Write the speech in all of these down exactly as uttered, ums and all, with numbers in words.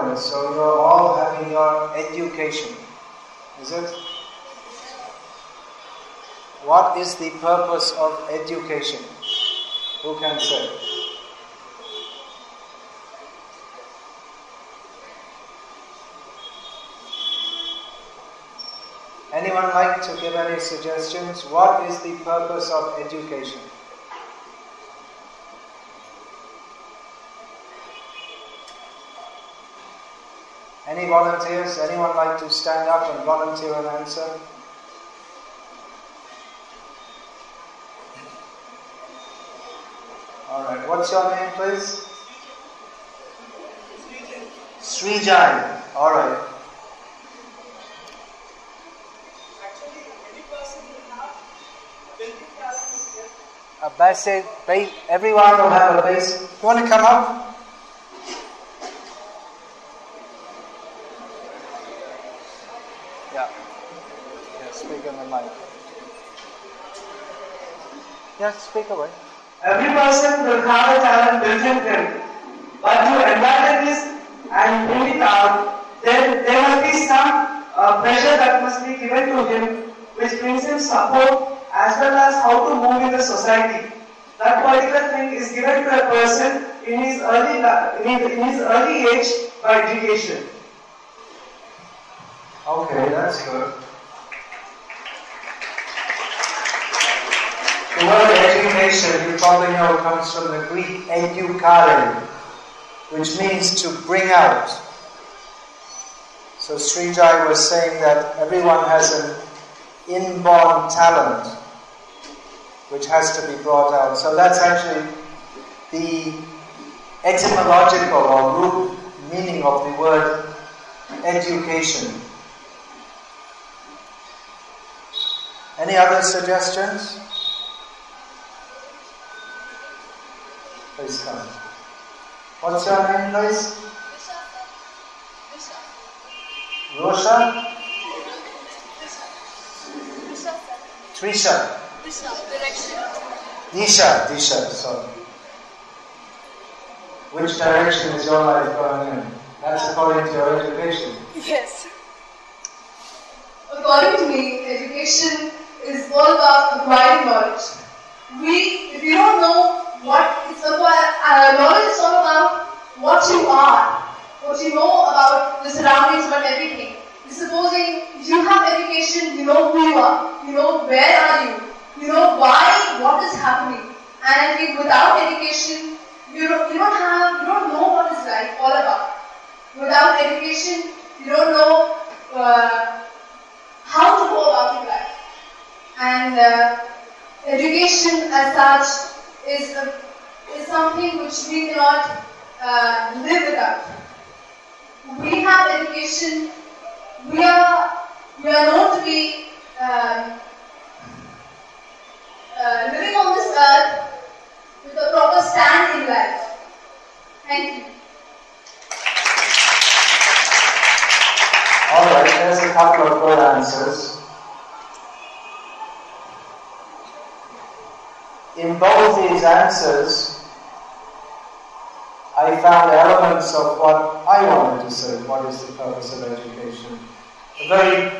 corners, so you're all having your education. Is it? What is the purpose of education? Who can say? Anyone like to give any suggestions? What is the purpose of education? Any volunteers? Anyone like to stand up and volunteer an answer? Alright, what's your name, please? Srijai. Alright. Actually, any person will have built-in talent. A basic, ba- everyone will have a base. You want to come up? Yeah. Yeah, speak on the mic. Yeah, speak away. Every person will have a talent built in them. But to enlighten this and bring it out, then there must be some uh, pressure that must be given to him, which brings him support as well as how to move in the society. That particular thing is given to a person in his early in his, in his early age by education. Okay, that's good. The word education, you probably know, comes from the Greek educare, which means to bring out. So Srijai was saying that everyone has an inborn talent which has to be brought out. So that's actually the etymological or root meaning of the word education. Any other suggestions? Please come. What's your name, please? Rosha? Trisha? Disha, Disha, sorry. Which direction is your life going in? That's according to your education. Yes. According to me, education is all about acquiring knowledge. We, if you don't know what it's about, uh, knowledge is all about what you are, what you know about the surroundings, about everything. Supposing you have education, you know who you are, you know where are you, you know why, what is happening. And I think without education, you don't, you don't have, you don't know what is life all about. Without education, you don't know uh, how to go about your life. And uh, education as such is, a, is something which we cannot uh, live without. We have education, we are, we are known to be uh, uh, living on this earth with a proper stand in life. Thank you. Alright, there's a couple of good answers. In both these answers, I found elements of what I wanted to say. What is the purpose of education? A very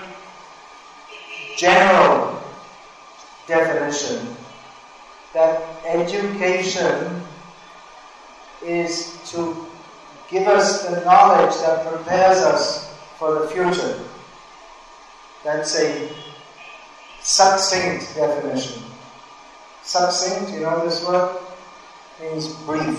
general definition that education is to give us the knowledge that prepares us for the future. That's a succinct definition. Succinct, you know this word? Means brief.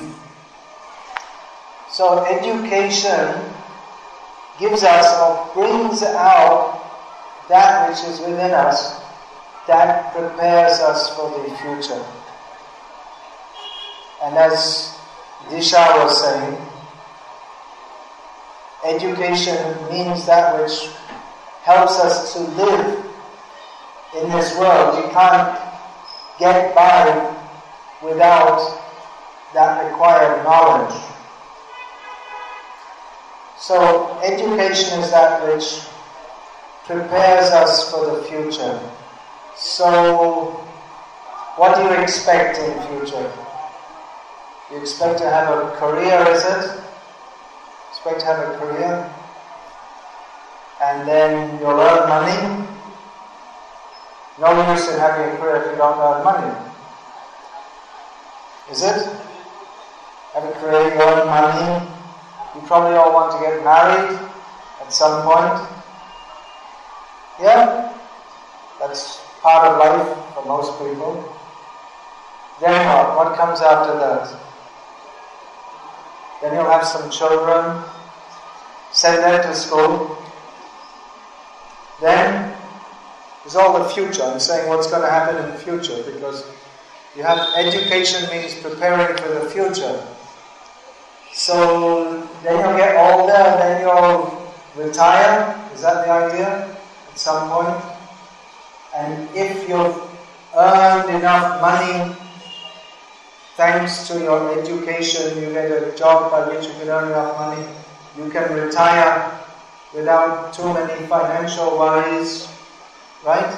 So education gives us or brings out that which is within us that prepares us for the future. And as Disha was saying, education means that which helps us to live in this world. You can't get by without that required knowledge. So education is that which prepares us for the future. So what do you expect in the future? You expect to have a career, is it? expect to have a career, and then you'll earn money. No use in having a career if you don't earn money. Is it? Have a career, you earn money. You probably all want to get married at some point. Yeah? That's part of life for most people. Then what? What comes after that? Then you'll have some children, send them to school. Then there's all the future. I'm saying what's going to happen in the future, because you have education means preparing for the future. So then you'll get older, then you'll retire. Is that the idea? At some point. And if you've earned enough money, thanks to your education, you get a job by which you can earn enough money, you can retire without too many financial worries, right?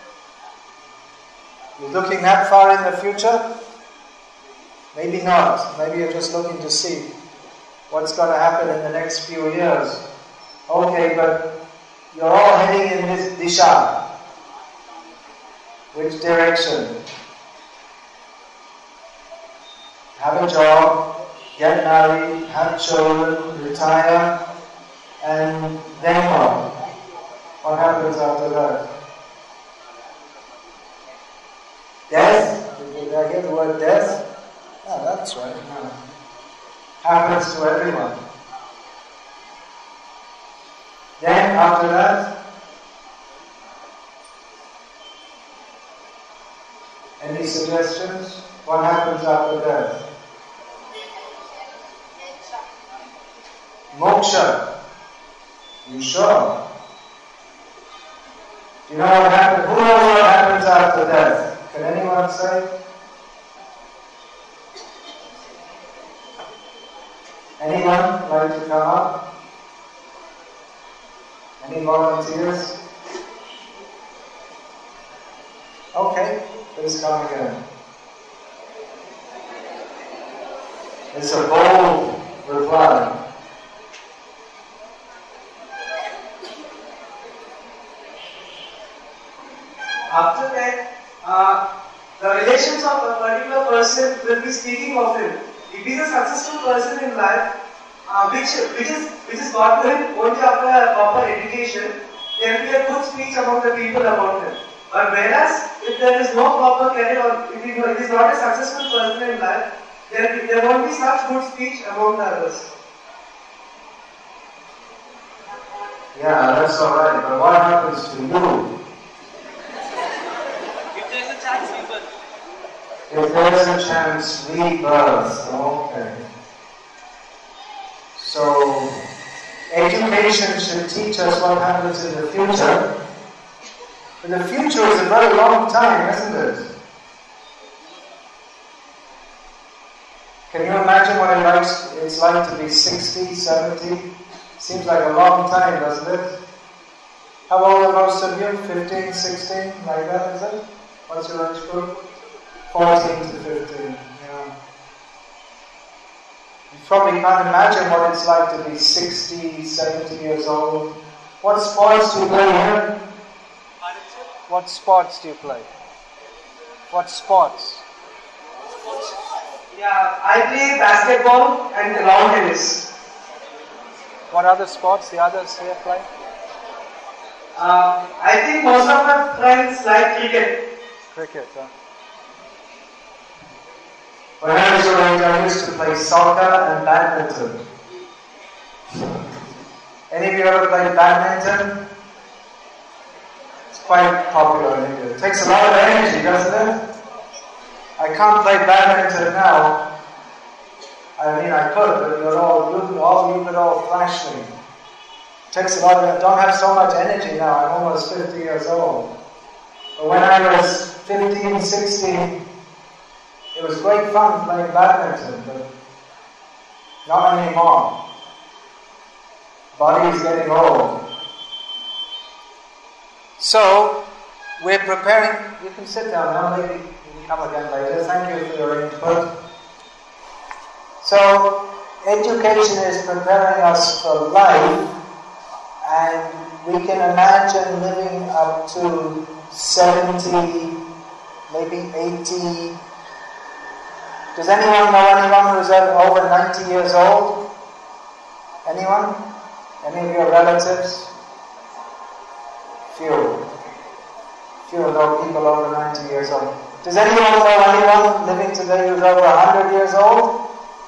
You're looking that far in the future? Maybe not. Maybe you're just looking to see what's going to happen in the next few years. Okay, but you're all heading in this disha. Which direction? Have a job, get married, have children, retire, and then what? What happens after that? Death? Did I get the word death? Oh, that's right. No. Happens to everyone. Then after that, any suggestions? What happens after death? Moksha. You sure? Do you know what happens? Who knows what happens after death? Can anyone say? Anyone like to come up? Any volunteers? Okay, please come again. It's a bold reply. After that, uh, the relations of a particular person will be speaking of him. If he is a successful person in life, uh, which which is which is got to him only after a proper education, there will be a good speech among the people about him. But whereas if there is no proper career, or if it is not a successful person in life, there there won't be such good speech among the others. Yeah, that's all right. But what happens to you? If there's a chance, rebirth. Okay. So, education should teach us what happens in the future. But the future is a very long time, isn't it? Can you imagine what it likes, it's like to be sixty, seventy? Seems like a long time, doesn't it? How old are most of you? fifteen, sixteen? Like that, is it? What's your age group? fourteen to fifteen, yeah. You probably can't imagine what it's like to be sixty, seventy years old. What sports do you play here? What sports do you play? What sports? Yeah, I play basketball and lawn tennis. What other sports the others here play? Um, I think most of my friends like cricket. Cricket, huh? When I was your age, I used to play soccer and badminton. Any of you ever played badminton? It's quite popular in India. It takes a lot of energy, doesn't it? I can't play badminton now. I mean, I could, but you're all, you, all you could all flash me. It takes a lot of, I don't have so much energy now. I'm almost fifty years old. But when I was fifteen, sixteen, it was great fun playing badminton, but not anymore. Body is getting old. So, we're preparing, you can sit down now, maybe you can come again later. Thank you for your input. So, education is preparing us for life, and we can imagine living up to seventy, maybe eighty. Does anyone know anyone who's over ninety years old? Anyone? Any of your relatives? Few. Few know people over ninety years old. Does anyone know anyone living today who's over one hundred years old?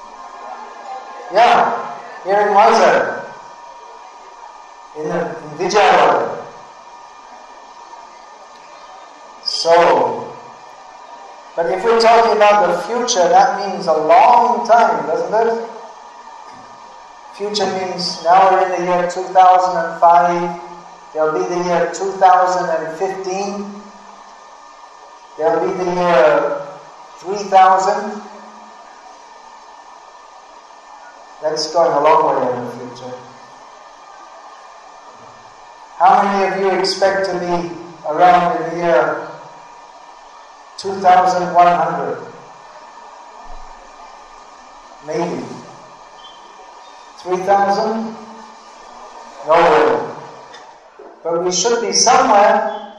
Yeah, here in Mysore, in, in Vijayawada. So, but if we're talking about the future, that means a long time, doesn't it? Future means now we're in the year two thousand five, there'll be the year two thousand fifteen, there'll be the year three thousand. That's going a long way in the future. How many of you expect to be around in the year two thousand one hundred? Maybe. three thousand? No way. But we should be somewhere.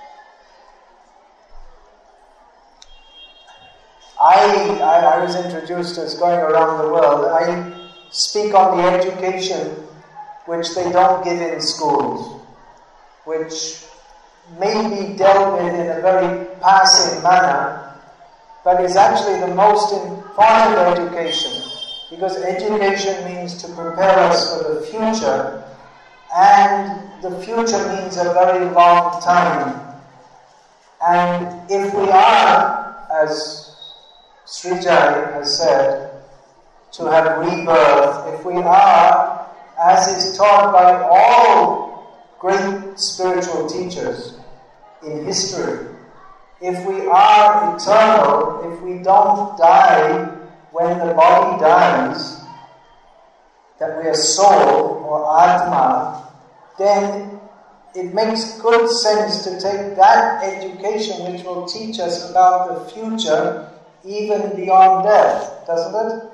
I, I, I was introduced as going around the world. I speak on the education which they don't give in schools, which may be dealt with in a very passing manner, but is actually the most important education, because education means to prepare us for the future, and the future means a very long time. And if we are, as Srijai has said, to have rebirth, if we are, as is taught by all great spiritual teachers in history, if we are eternal, if we don't die when the body dies, that we are soul or Atma, then it makes good sense to take that education which will teach us about the future even beyond death, doesn't it?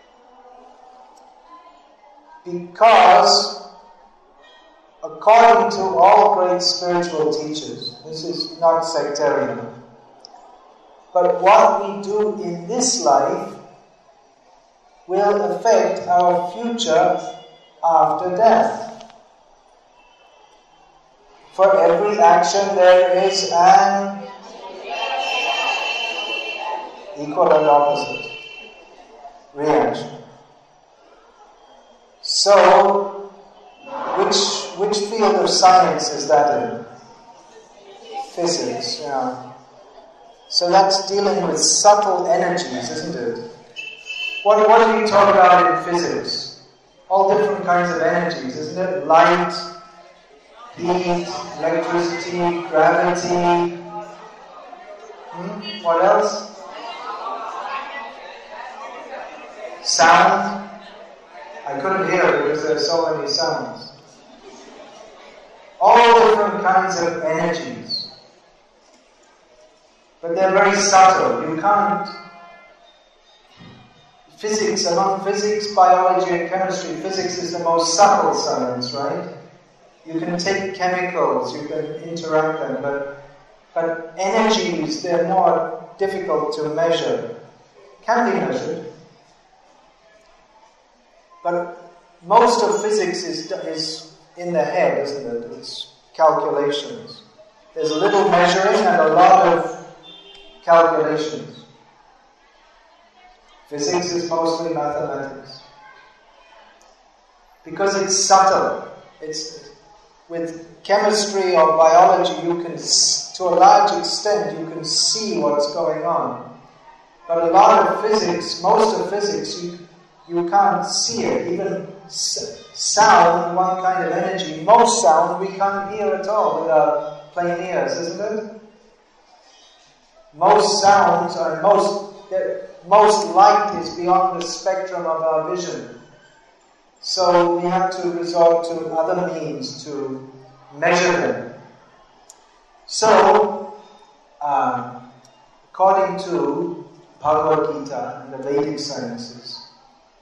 Because according to all great spiritual teachers, this is not sectarian, but what we do in this life will affect our future after death. For every action there is an equal and opposite reaction. So, which which field of science is that in? Physics, yeah. So that's dealing with subtle energies, isn't it? What, what do you talk about in physics? All different kinds of energies, isn't it? Light, heat, electricity, gravity. Hmm? What else? Sound. I couldn't hear it because there are so many sounds. All different kinds of energies. But they're very subtle. You can't... Physics, among physics, biology and chemistry, physics is the most subtle science, right? You can take chemicals, you can interact them, but, but energies, they're more difficult to measure. Can be measured. But most of physics is, is in the head, isn't it? It's calculations. There's a little measuring and a lot of calculations. Physics is mostly mathematics. Because it's subtle. It's, with chemistry or biology, you can, to a large extent, you can see what's going on. But a lot of physics, most of physics, you You can't see it. Even sound, one kind of energy, most sound we can't hear at all with our plain ears, isn't it? Most sounds are most, most light is beyond the spectrum of our vision. So we have to resort to other means to measure them. So, um, according to Bhagavad Gita and the Vedic sciences,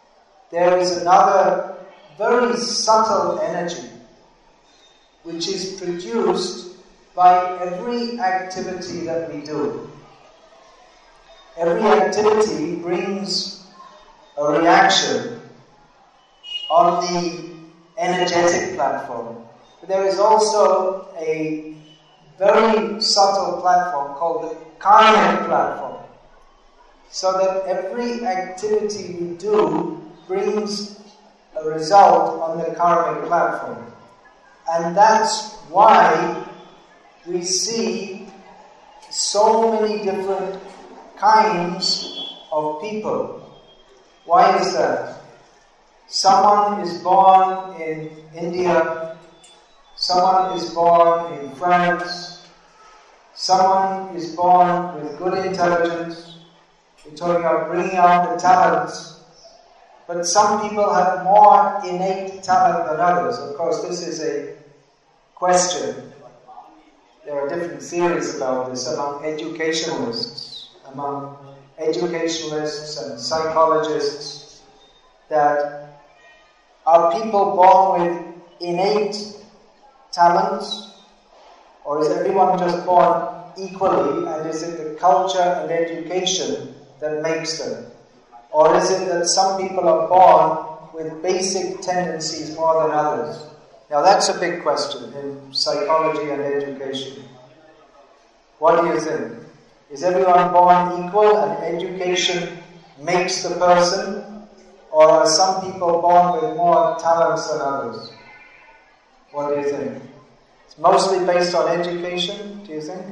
there is another very subtle energy which is produced by every activity that we do. Every activity brings a reaction on the energetic platform. But there is also a very subtle platform called the karmic platform. So that every activity we do brings a result on the karmic platform. And that's why we see so many different kinds of people. Why is that? Someone is born in India, someone is born in France, someone is born with good intelligence. We're talking about bringing out the talents. But some people have more innate talent than others. Of course, this is a question. There are different theories about this among educationalists, among educationalists and psychologists, that are people born with innate talents, or is everyone just born equally, and is it the culture and education that makes them? Or is it that some people are born with basic tendencies more than others? Now that's a big question in psychology and education. What do you think? Is everyone born equal and education makes the person? Or are some people born with more talents than others? What do you think? It's mostly based on education, do you think?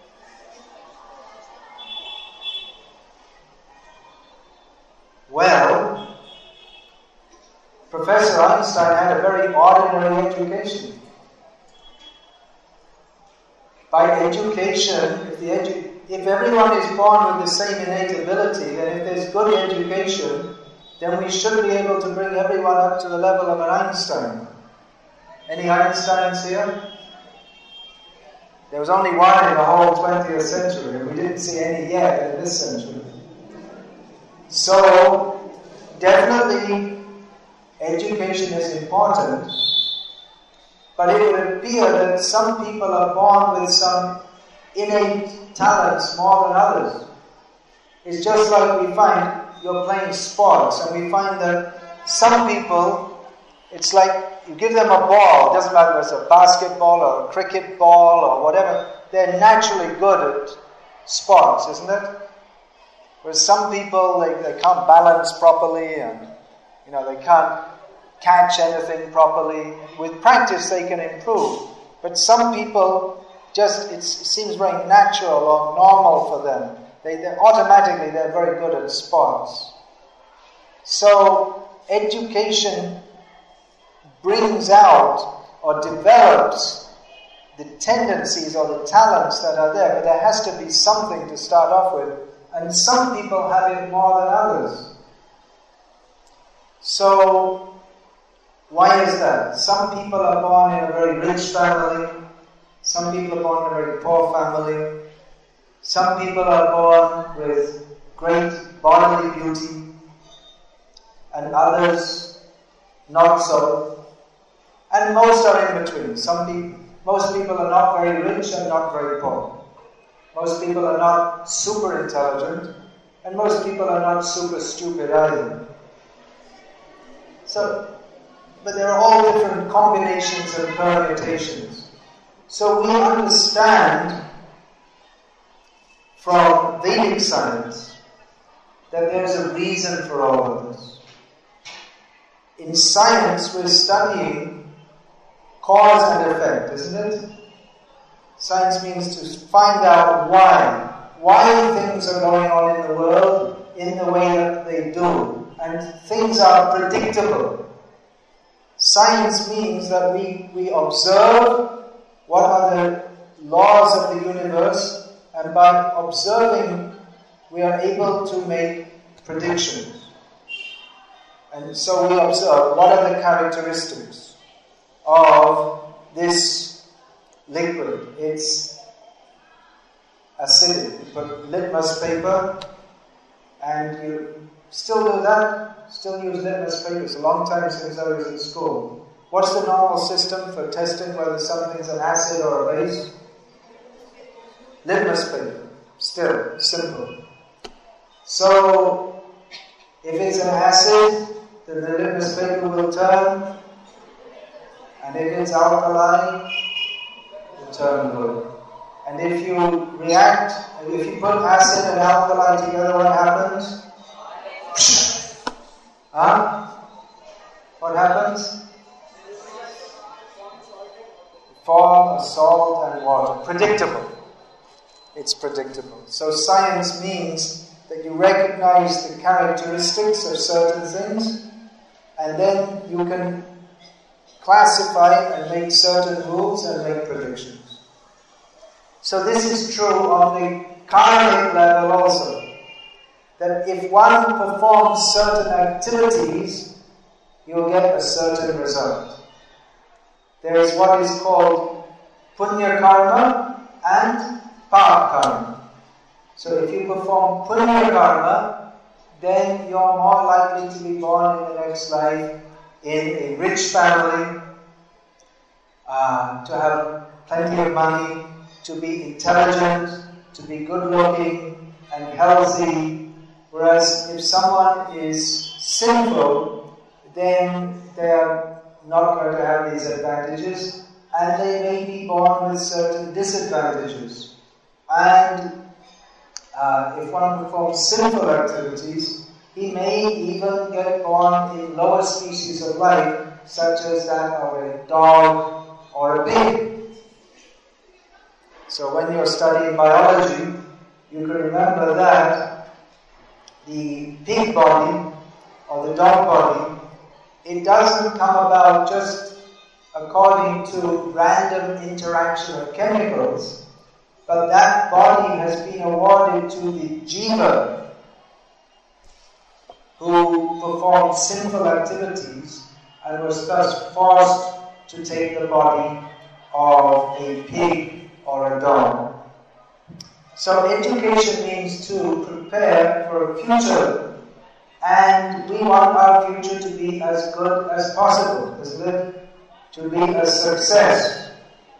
Well, Professor Einstein had a very ordinary education. By education, if, the edu- if everyone is born with the same innate ability, then if there's good education, then we should be able to bring everyone up to the level of an Einstein. Any Einsteins here? There was only one in the whole twentieth century, and we didn't see any yet in this century. So, definitely, education is important, but it would appear that some people are born with some innate talents more than others. It's just like we find you're playing sports, and we find that some people, it's like you give them a ball, it doesn't matter if it's a basketball or a cricket ball or whatever, they're naturally good at sports, isn't it? Whereas some people, they, they can't balance properly, and you know they can't catch anything properly. With practice they can improve. But some people, just it seems very natural or normal for them. They, they automatically they're very good at sports. So education brings out or develops the tendencies or the talents that are there, but there has to be something to start off with. And some people have it more than others. So, why is that? Some people are born in a very rich family. Some people are born in a very poor family. Some people are born with great bodily beauty. And others not so. And most are in between. Some people, most people are not very rich and not very poor. Most people are not super intelligent, and most people are not super stupid either. So, but there are all different combinations and permutations. So we understand from Vedic science that there's a reason for all of this. In science, we're studying cause and effect, isn't it? Science means to find out why. Why things are going on in the world in the way that they do. And things are predictable. Science means that we, we observe what are the laws of the universe, and by observing we are able to make predictions. And so we observe what are the characteristics of this liquid. It's acidic. You put litmus paper and you Still do that? Still use litmus paper? It's a long time since I was in school. What's the normal system for testing whether something's an acid or a base? Litmus paper. Still, simple. So, if it's an acid, then the litmus paper will turn, and if it's alkali, the turn blue. And if you react, if you put acid and alkali together, what happens? Huh? What happens? Form a salt and water. Predictable. It's predictable. So science means that you recognize the characteristics of certain things, and then you can classify and make certain rules and make predictions. So this is true on the karmic level also. That if one performs certain activities, you'll get a certain result. There is what is called punya karma and pap karma. So if you perform punya karma, then you're more likely to be born in the next life in a rich family, uh, to have plenty of money, to be intelligent, to be good looking and healthy. Whereas if someone is sinful, then they are not going to have these advantages, and they may be born with certain disadvantages. And uh, if one performs sinful activities, he may even get born in lower species of life, such as that of a dog or a pig. So when you're studying biology, you can remember that the pig body or the dog body, it doesn't come about just according to random interaction of chemicals, but that body has been awarded to the jiva who performed sinful activities and was thus forced to take the body of a pig or a dog. So education means to prepare for a future, and we want our future to be as good as possible, isn't it? To be a success.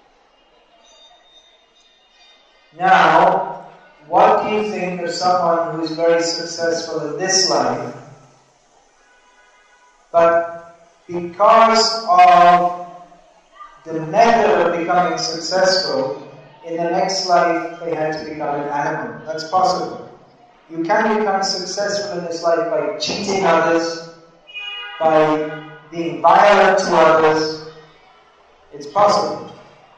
Now, what do you think of someone who is very successful in this life, but because of the method of becoming successful, in the next life they had to become an animal? That's possible. You can become successful in this life by cheating others, by being violent to others. It's possible.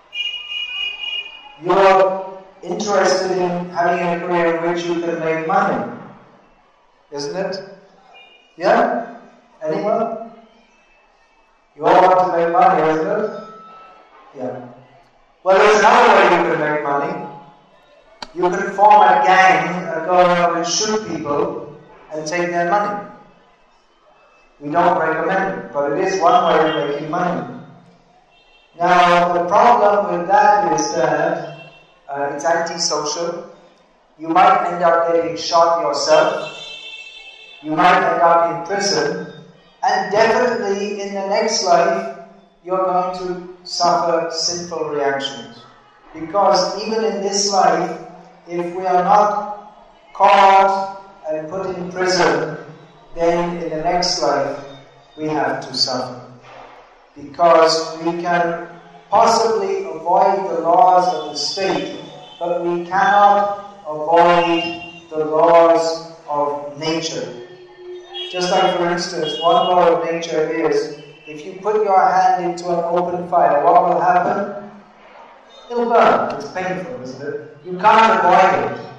You're interested in having a career in which you can make money, isn't it? Yeah? Anyone? You all want to make money, isn't it? Yeah. Well, there's another way you can make money. You can form a gang and go around and shoot people and take their money. We don't recommend it, but it is one way of making money. Now, the problem with that is that uh, it's antisocial. You might end up getting shot yourself. You might end up in prison. And definitely in the next life, you're going to suffer sinful reactions. Because even in this life, if we are not caught and put in prison, then in the next life, we have to suffer. Because we can possibly avoid the laws of the state, but we cannot avoid the laws of nature. Just like, for instance, one law of nature is, if you put your hand into an open fire, what will happen? It'll burn. It's painful, isn't it? You can't avoid it.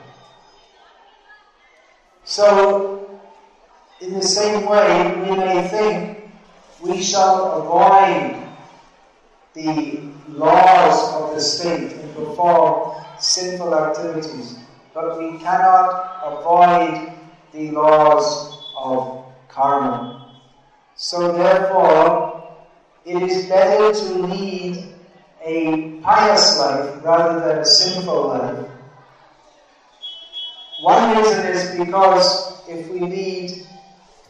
So, in the same way, we may think we shall avoid the laws of the state and perform sinful activities, but we cannot avoid the laws of karma. So therefore, it is better to lead a pious life rather than a sinful life. One reason is because if we lead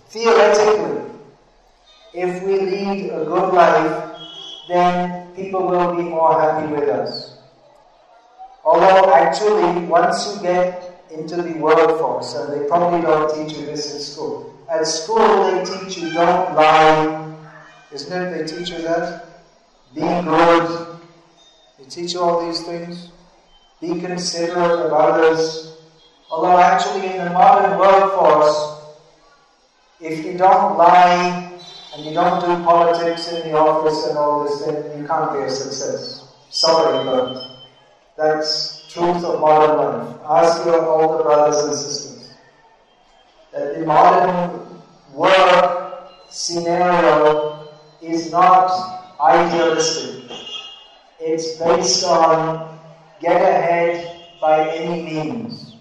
theoretically, if we lead a good life, then people will be more happy with us. Although actually, once you get into the workforce, and they probably don't teach you this in school. At school, they teach you don't lie. Isn't it? They teach you that. Be good. They teach you all these things. Be considerate of others. Although actually in the modern workforce, if you don't lie and you don't do politics in the office and all this, then you can't be a success. Sorry, but that's truth of modern life. Ask your older brothers and sisters. That the modern work scenario is not idealistic. It's based on get ahead by any means.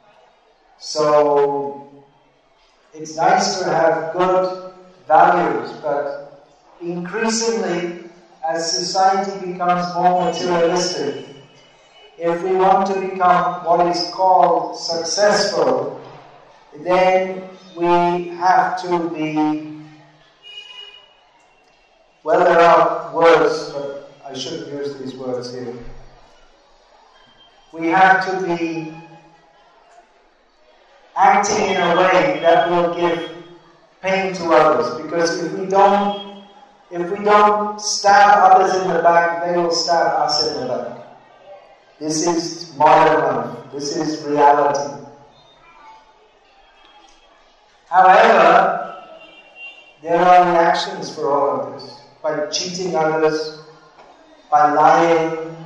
So it's nice to have good values, but increasingly as society becomes more materialistic, if we want to become what is called successful, then we have to be, well, there are words, but I shouldn't use these words here. We have to be acting in a way that will give pain to others, because if we don't, if we don't stab others in the back, they will stab us in the back. This is modern life. This is reality. However, there are reactions for all of this. By cheating others, by lying,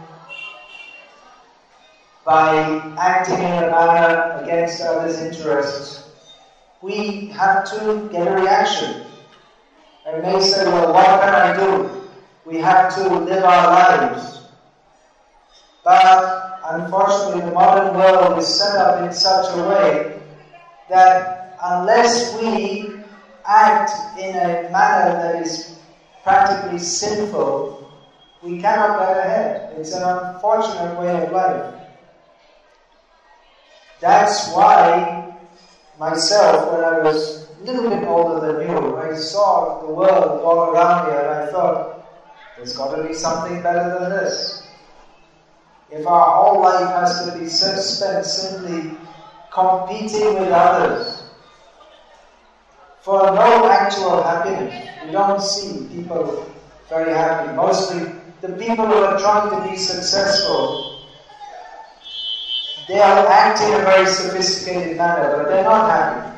by acting in a manner against others' interests, we have to get a reaction. And may say, well, what can I do? We have to live our lives. But unfortunately, the modern world is set up in such a way that unless we act in a manner that is practically sinful, we cannot get ahead. It's an unfortunate way of life. That's why myself, when I was a little bit older than you, I saw the world all around me and I thought, there's got to be something better than this. If our whole life has to be spent simply competing with others for no actual happiness, we don't see people very happy. Mostly the people who are trying to be successful, they are acting in a very sophisticated manner, but they're not happy.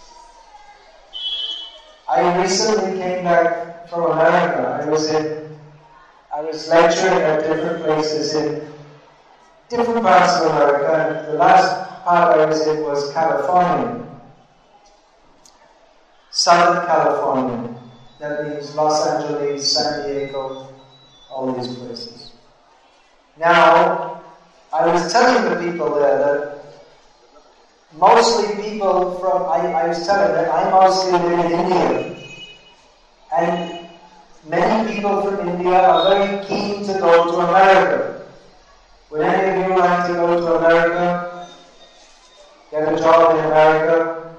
I recently came back from America. I was in, I was lecturing at different places in different parts of America, and the last part I was in was California. Southern California. That means Los Angeles, San Diego, all these places. Now, I was telling the people there that mostly people from, I, I was telling them I mostly live in India. And many people from India are very keen to go to America. Would any of you like to go to America? Get a job in America?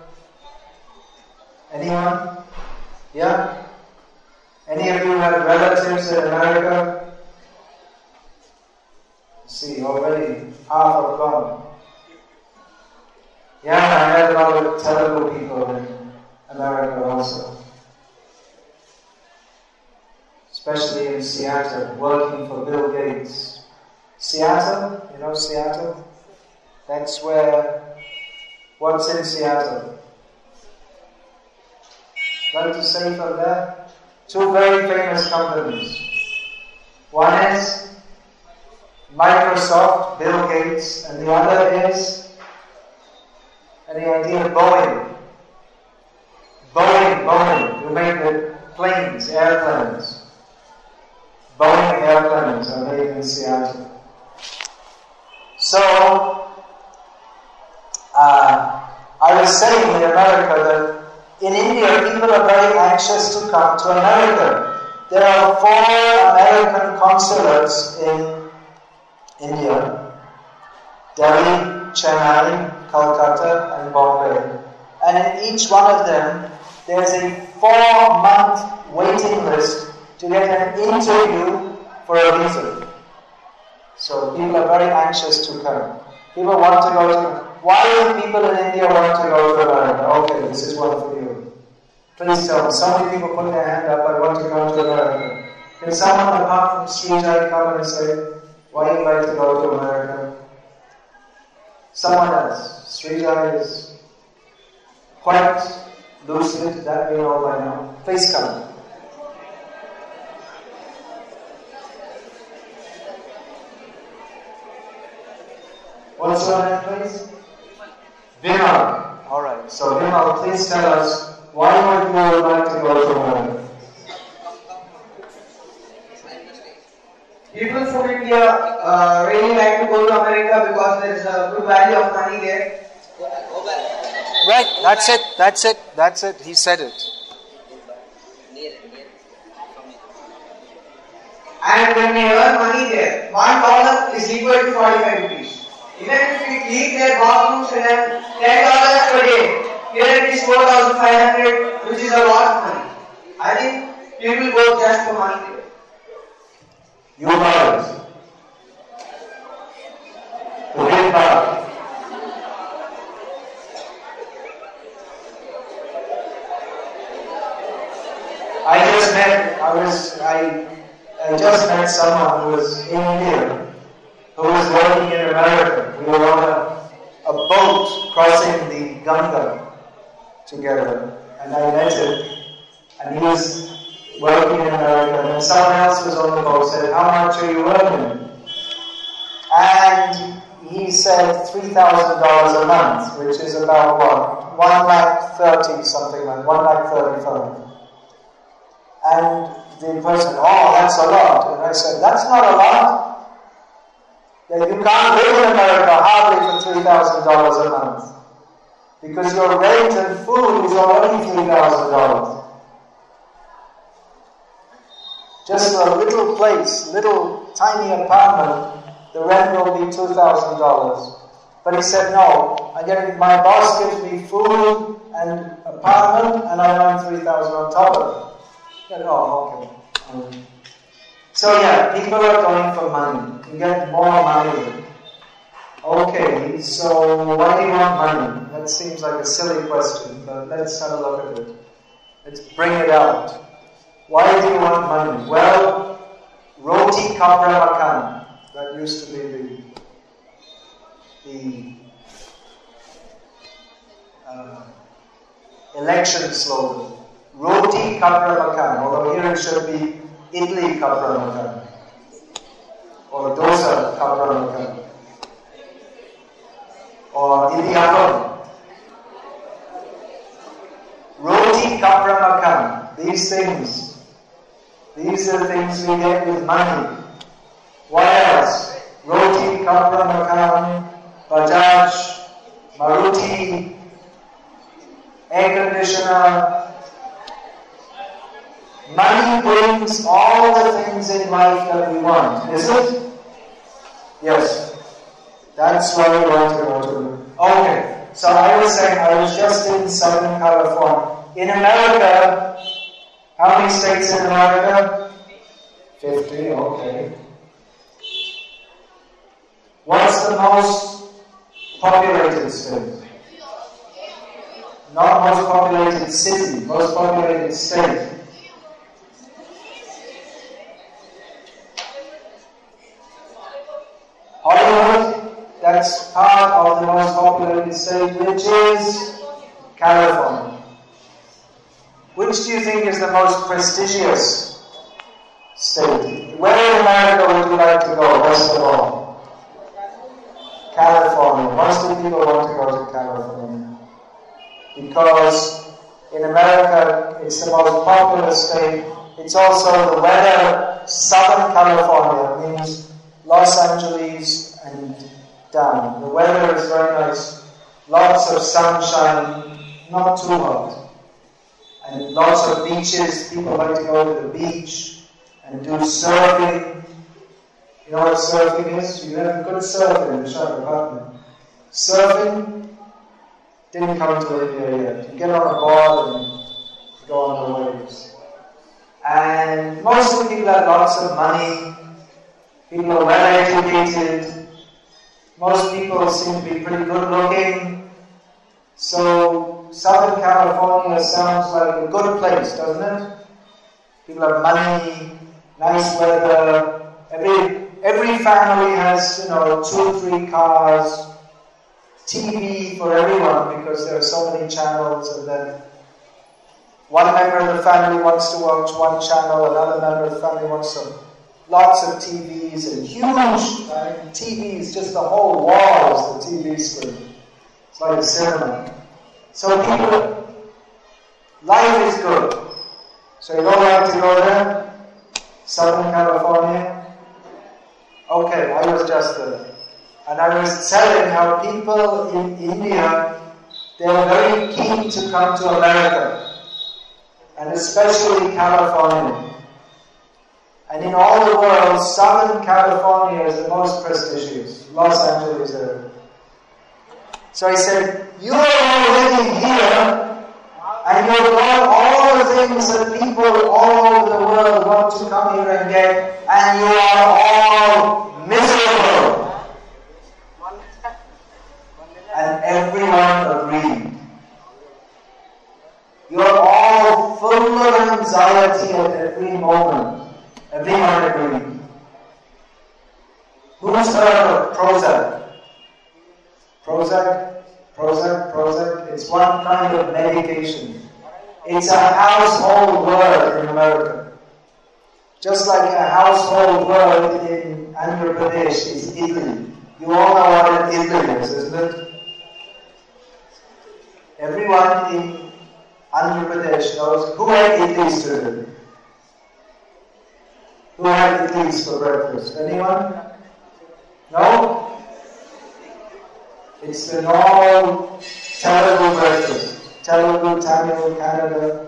Anyone? Yeah? Any of you have relatives in America? See, already half have gone. Yeah, I met a lot of Telugu people in America also. Especially in Seattle, working for Bill Gates. Seattle, you know Seattle? That's where, what's in Seattle? Like to say from there? Two very famous companies. One is Microsoft, Bill Gates, and the other is, any idea, Boeing. Boeing, Boeing, who make the planes, airplanes. Boeing airplanes are made in Seattle. So, uh, I was saying in America that in India people are very anxious to come to America. There are four American consulates in India: Delhi, Chennai, Calcutta, and Bombay. And in each one of them, there's a four-month waiting list to get an interview for a visa. So people are very anxious to come. People want to go to... Why do people in India want to go to America? Okay, this is one for you. Please tell me. So many people put their hand up, I want to go to America. Can someone apart from Srijai come and say, why you like to go to America? Someone else. Srijai is quite lucid, that we know by now. Please come. What's your name, please? Vimal. Alright, so Vimal, please tell us why would you like to go to America? People from India uh, really like to go to America because there is a good value of money there. Right, that's it, that's it, that's it, he said it. And when we earn money there, one dollar is equal to forty-five rupees. Even if we clean their bathrooms and then ten dollars per day, here it is four thousand five hundred, which is a lot of money. I think people go just for money there. You brothers. The big brother. I just met, I was, I, I just met someone who was in India, who was working in America. We were on a, a boat crossing the Ganga together, and I met him, and he was working in America, and then someone else was on the boat said, how much are you earning? And he said three thousand dollars a month, which is about what? One lakh thirty something like, one lakh thirty-five. And the person, oh, that's a lot. And I said, that's not a lot. That you can't live in America hardly for three thousand dollars a month. Because your rent and food is already three thousand dollars. Just for a little place, little tiny apartment, the rent will be two thousand dollars. But he said, no, I get, my boss gives me food and apartment, and I earn three thousand dollars on top of it. I said, oh, okay. Um, so yeah, people are going for money. You get more money. Okay, so why do you want money? That seems like a silly question, but let's have a look at it. Let's bring it out. Why do you want money? Well, roti kapra makan. That used to be the, the uh, election slogan. Roti kapra makan. Although here it should be idli kapra makan. Or dosa kapra makan. Or idiyappam. Roti kapra makan. These things. These are the things we get with money. What else? Roti, kapra makan, Bajaj, Maruti, air conditioner. Money brings all the things in life that we want, is it? Yes. That's why we want to go to. Okay. So I was saying, I was just in Southern California. In America, how many states in America? fifty, okay. What's the most populated state? Not most populated city, most populated state. Hollywood, that's part of the most populated state, which is California. Which do you think is the most prestigious state? Where in America would you like to go, best of all? California. Most of the people want to go to California. Because in America, it's the most popular state. It's also the weather. Southern California means Los Angeles and down. The weather is very nice. Lots of sunshine, not too hot. And lots of beaches. People like to go to the beach and do surfing. You know what surfing is? You have good surfing in the Visakhapatnam. Surfing didn't come to India yet. You get on a board and go on the waves. And most of the people have lots of money, people are well educated, most people seem to be pretty good looking. So Southern California sounds like a good place, doesn't it? People have money, nice weather, every every family has, you know, two, three cars, T V for everyone because there are so many channels, and then one member of the family wants to watch one channel, another member of the family wants some, lots of T Vs and huge I mean, T Vs, just the whole wall is the T V screen. It's like a cinema. So people, life is good. So you don't like to go there? Southern California? Okay, I was just there. And I was telling how people in India, they're very keen to come to America. And especially California. And in all the world, Southern California is the most prestigious, Los Angeles area. So I said, you are all living here, and you've got all the things that people all over the world want to come here and get, and you are all miserable. And everyone agreed. You're all full of anxiety at every moment. Everyone agreed. Who's heard of Prozac? Prozac, Prozac, Prozac. It's one kind of medication. It's a household word in America. Just like a household word in Andhra Pradesh is idli. You all know what an idli is, isn't it? Everyone in Andhra Pradesh knows who had idlis today. Who had idlis for breakfast? Anyone? No? It's the normal Telugu breakfast. Telugu, Tamil, Kannada,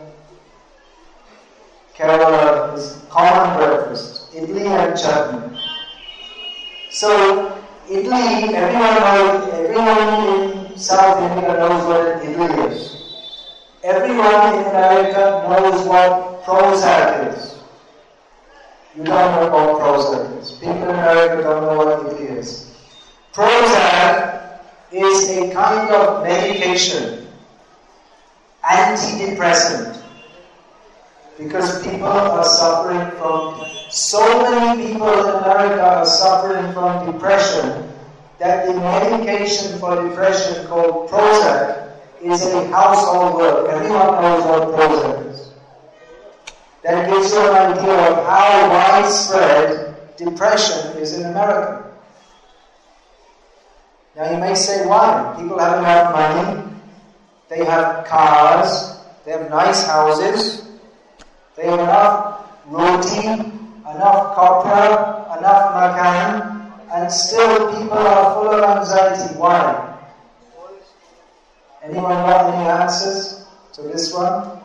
Kerala is common breakfast. Idli and chutney. So, idli, everyone knows, everyone in South India knows what idli is. Everyone in America knows what Prozac is. You don't know what Prozac is. People in America don't know what idli is. Prozac is a kind of medication, antidepressant, because people are suffering from, so many people in America are suffering from depression that the medication for depression called Prozac is a household word. Everyone knows what Prozac is. That gives you an idea of how widespread depression is in America. Now you may say, why? People have enough money, they have cars, they have nice houses, they have enough roti, enough copra, enough makan, and still people are full of anxiety. Why? Anyone got any answers to this one?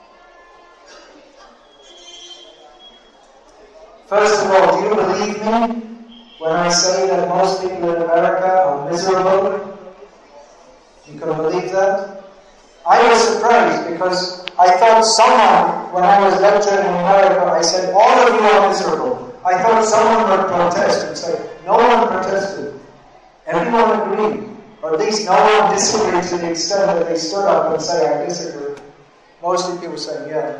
First of all, do you believe me when I say that most people in America are miserable? You can believe that? I was surprised because I thought someone, when I was lecturing in America, I said, all of you are miserable. I thought someone would protest and say, no one protested. Everyone agreed. Or at least no one disagreed to the extent that they stood up and say, I disagree. Mostly people saying, yeah.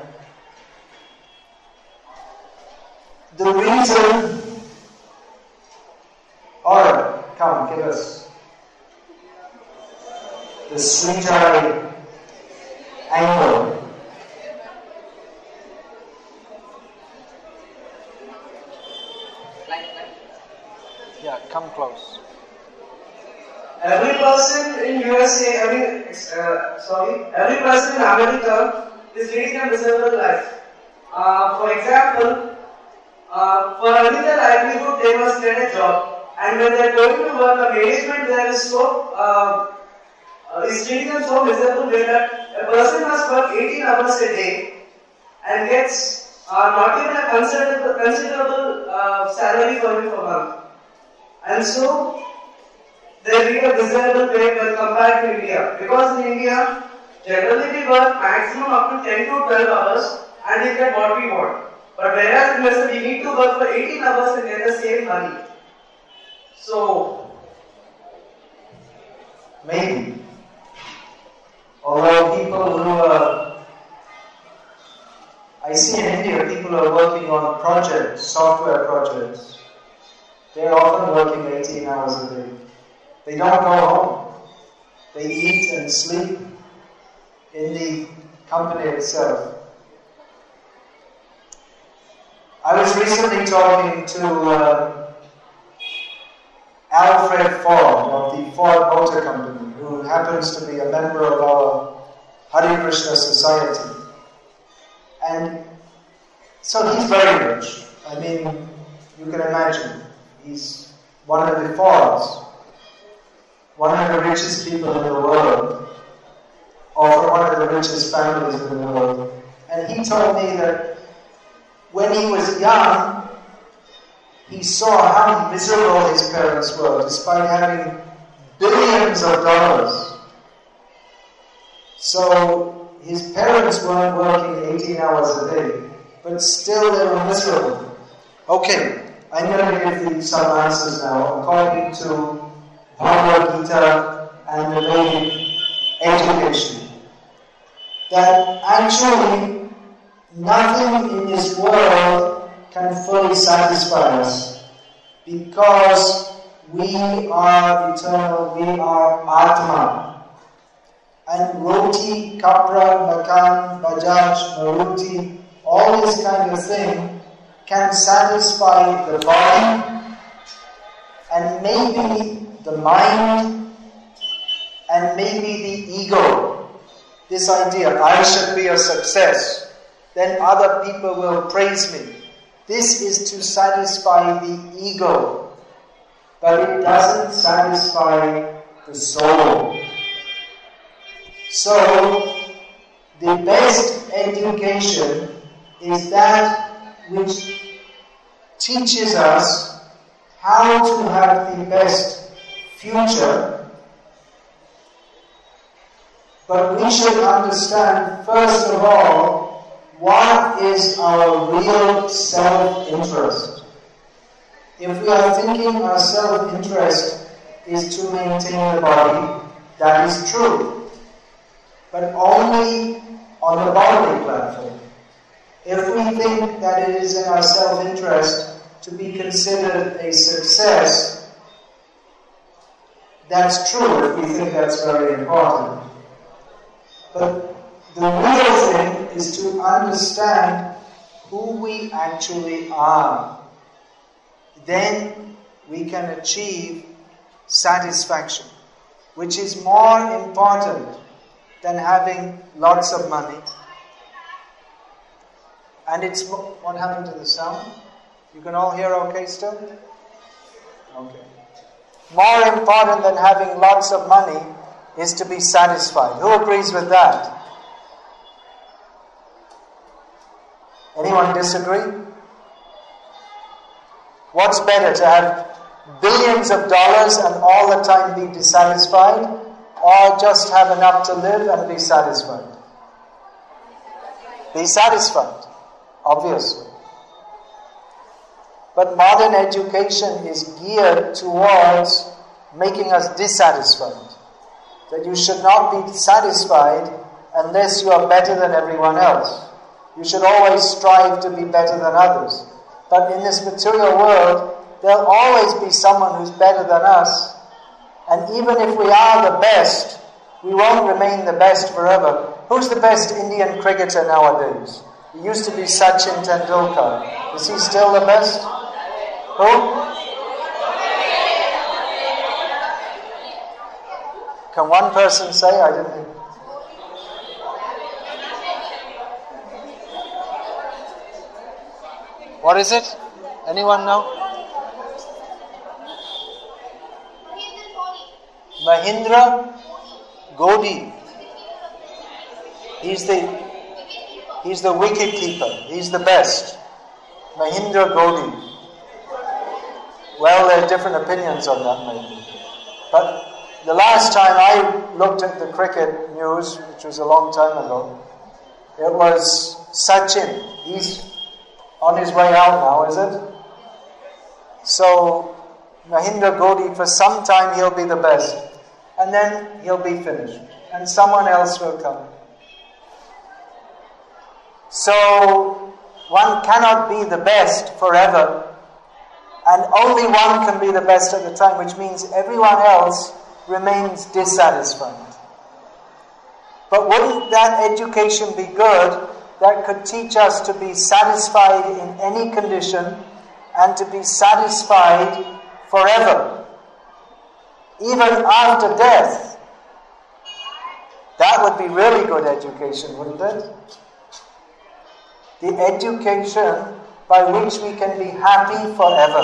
The reason, or come, give us the Sri-Jai angle. Yeah, come close. Every person in U S A, I mean, uh, sorry, every person in America is leading a miserable life. Uh, for example, uh, for earning their livelihood, they must get a job, and when they are going to work, the management there is so uh, uh, is treating them so miserable way that a person must work eighteen hours a day and gets uh, not even a considerable, considerable uh, salary for him for month, and so they lead a miserable way when compared to India. Because in India, Generally we work maximum up to ten to twelve hours and we get what we want. But whereas investor, we need to work for eighteen hours to get the same money. So, maybe. Although people who are, I see in India, people who are working on projects, software projects, they're often working eighteen hours a day. They don't go home. They eat and sleep in the company itself. I was recently talking to uh, Alfred Ford of the Ford Motor Company, who happens to be a member of our Hare Krishna Society. And so he's very rich. I mean, you can imagine, he's one of the Fords, one of the richest people in the world, or from one of the richest families in the world. And he told me that when he was young, he saw how miserable his parents were, despite having billions of dollars. So his parents weren't working eighteen hours a day, but still they were miserable. Okay, I'm going to give you some answers now, according to Bhagavad Gita and the Vedic education. That actually nothing in this world can fully satisfy us, because we are eternal, we are Atma. And roti, kapra, makan, bajaj, maruti, all this kind of thing can satisfy the body and maybe the mind and maybe the ego. This idea, I should be a success, then other people will praise me. This is to satisfy the ego, but it doesn't satisfy the soul. So, the best education is that which teaches us how to have the best future. But we should understand, first of all, what is our real self-interest. If we are thinking our self-interest is to maintain the body, that is true. But only on the bodily platform. If we think that it is in our self-interest to be considered a success, that's true if we think that's very important. But the real thing is to understand who we actually are. Then we can achieve satisfaction, which is more important than having lots of money. And it's, what happened to the sound? You can all hear okay still? Okay. More important than having lots of money is to be satisfied. Who agrees with that? Anyone disagree? What's better, to have billions of dollars and all the time be dissatisfied, or just have enough to live and be satisfied? Be satisfied, obviously. But modern education is geared towards making us dissatisfied. That you should not be satisfied unless you are better than everyone else. You should always strive to be better than others. But in this material world, there'll always be someone who's better than us. And even if we are the best, we won't remain the best forever. Who's the best Indian cricketer nowadays? It used to be Sachin Tendulkar. Is he still the best? Who? Can one person say? I didn't. What is it? Anyone know? Mahindra Godi. He's the he's the wicket keeper. He's the best. Mahindra Godi. Well, there are different opinions on that maybe. But the last time I looked at the cricket news, which was a long time ago, it was Sachin. He's on his way out now, is it? So Mahendra Godi, for some time he'll be the best. And then he'll be finished. And someone else will come. So one cannot be the best forever. And only one can be the best at the time, which means everyone else remains dissatisfied. But wouldn't that education be good that could teach us to be satisfied in any condition and to be satisfied forever, even after death? That would be really good education, wouldn't it? The education by which we can be happy forever.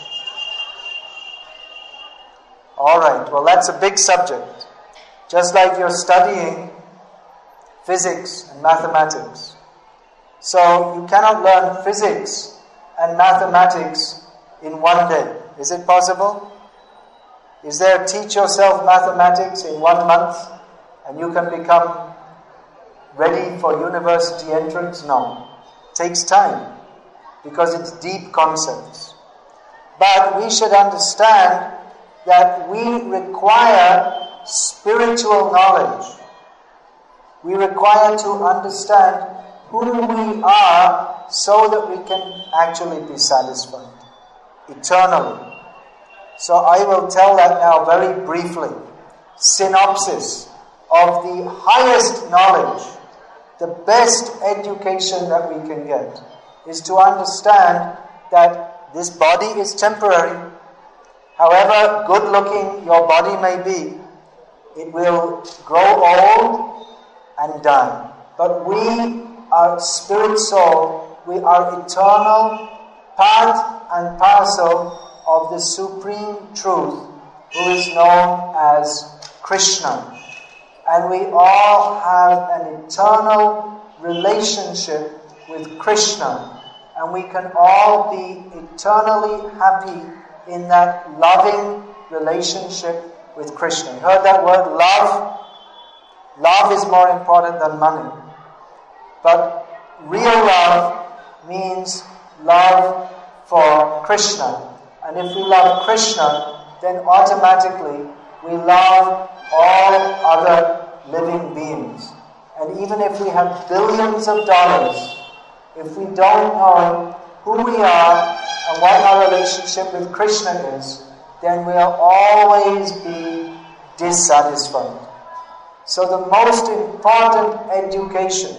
Alright, well that's a big subject. Just like you're studying physics and mathematics. So you cannot learn physics and mathematics in one day. Is it possible? Is there teach yourself mathematics in one month and you can become ready for university entrance? No. It takes time because it's deep concepts. But we should understand that we require spiritual knowledge. We require to understand who we are so that we can actually be satisfied eternally. So I will tell that now very briefly. Synopsis of the highest knowledge, the best education that we can get is to understand that this body is temporary. However good looking your body may be, it will grow old and die. But we are spirit soul, we are eternal, part and parcel of the supreme truth who is known as Krishna. And we all have an eternal relationship with Krishna. And we can all be eternally happy in that loving relationship with Krishna. You heard that word, love? Love is more important than money. But real love means love for Krishna. And if we love Krishna, then automatically we love all other living beings. And even if we have billions of dollars, if we don't know who we are and what our relationship with Krishna is, then we'll always be dissatisfied. So the most important education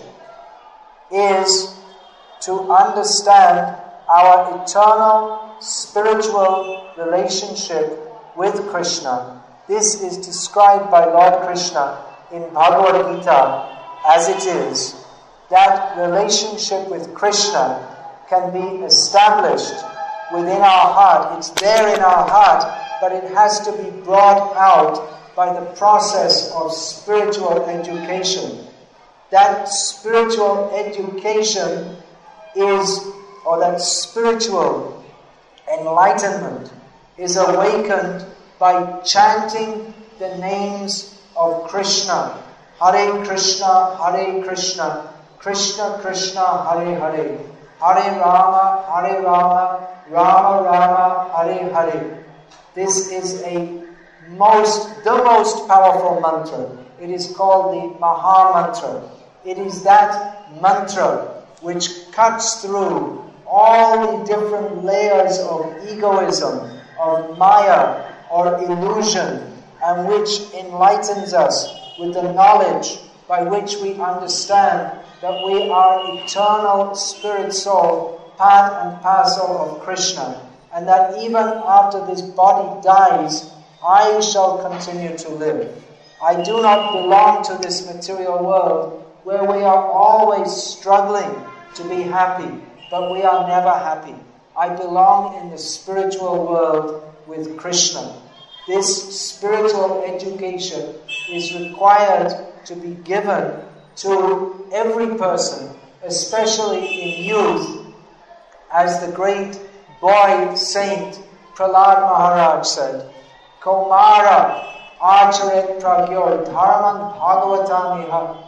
is to understand our eternal spiritual relationship with Krishna. This is described by Lord Krishna in Bhagavad Gita as it is. That relationship with Krishna can be established within our heart. It's there in our heart, but it has to be brought out by the process of spiritual education. That spiritual education is, or that spiritual enlightenment is awakened by chanting the names of Krishna. Hare Krishna, Hare Krishna, Krishna Krishna, Hare Hare, Hare Rama, Hare Rama, Rama Rama, Hare Hare. This is a most, the most powerful mantra. It is called the Maha Mantra. It is that mantra which cuts through all the different layers of egoism, of maya, or illusion, and which enlightens us with the knowledge by which we understand that we are eternal spirit soul, part and parcel of Krishna, and that even after this body dies, I shall continue to live. I do not belong to this material world where we are always struggling to be happy, but we are never happy. I belong in the spiritual world with Krishna. This spiritual education is required to be given to every person, especially in youth. As the great boy saint Prahlad Maharaj said, Kaumara acharet pragyo dharman bhagavatamiha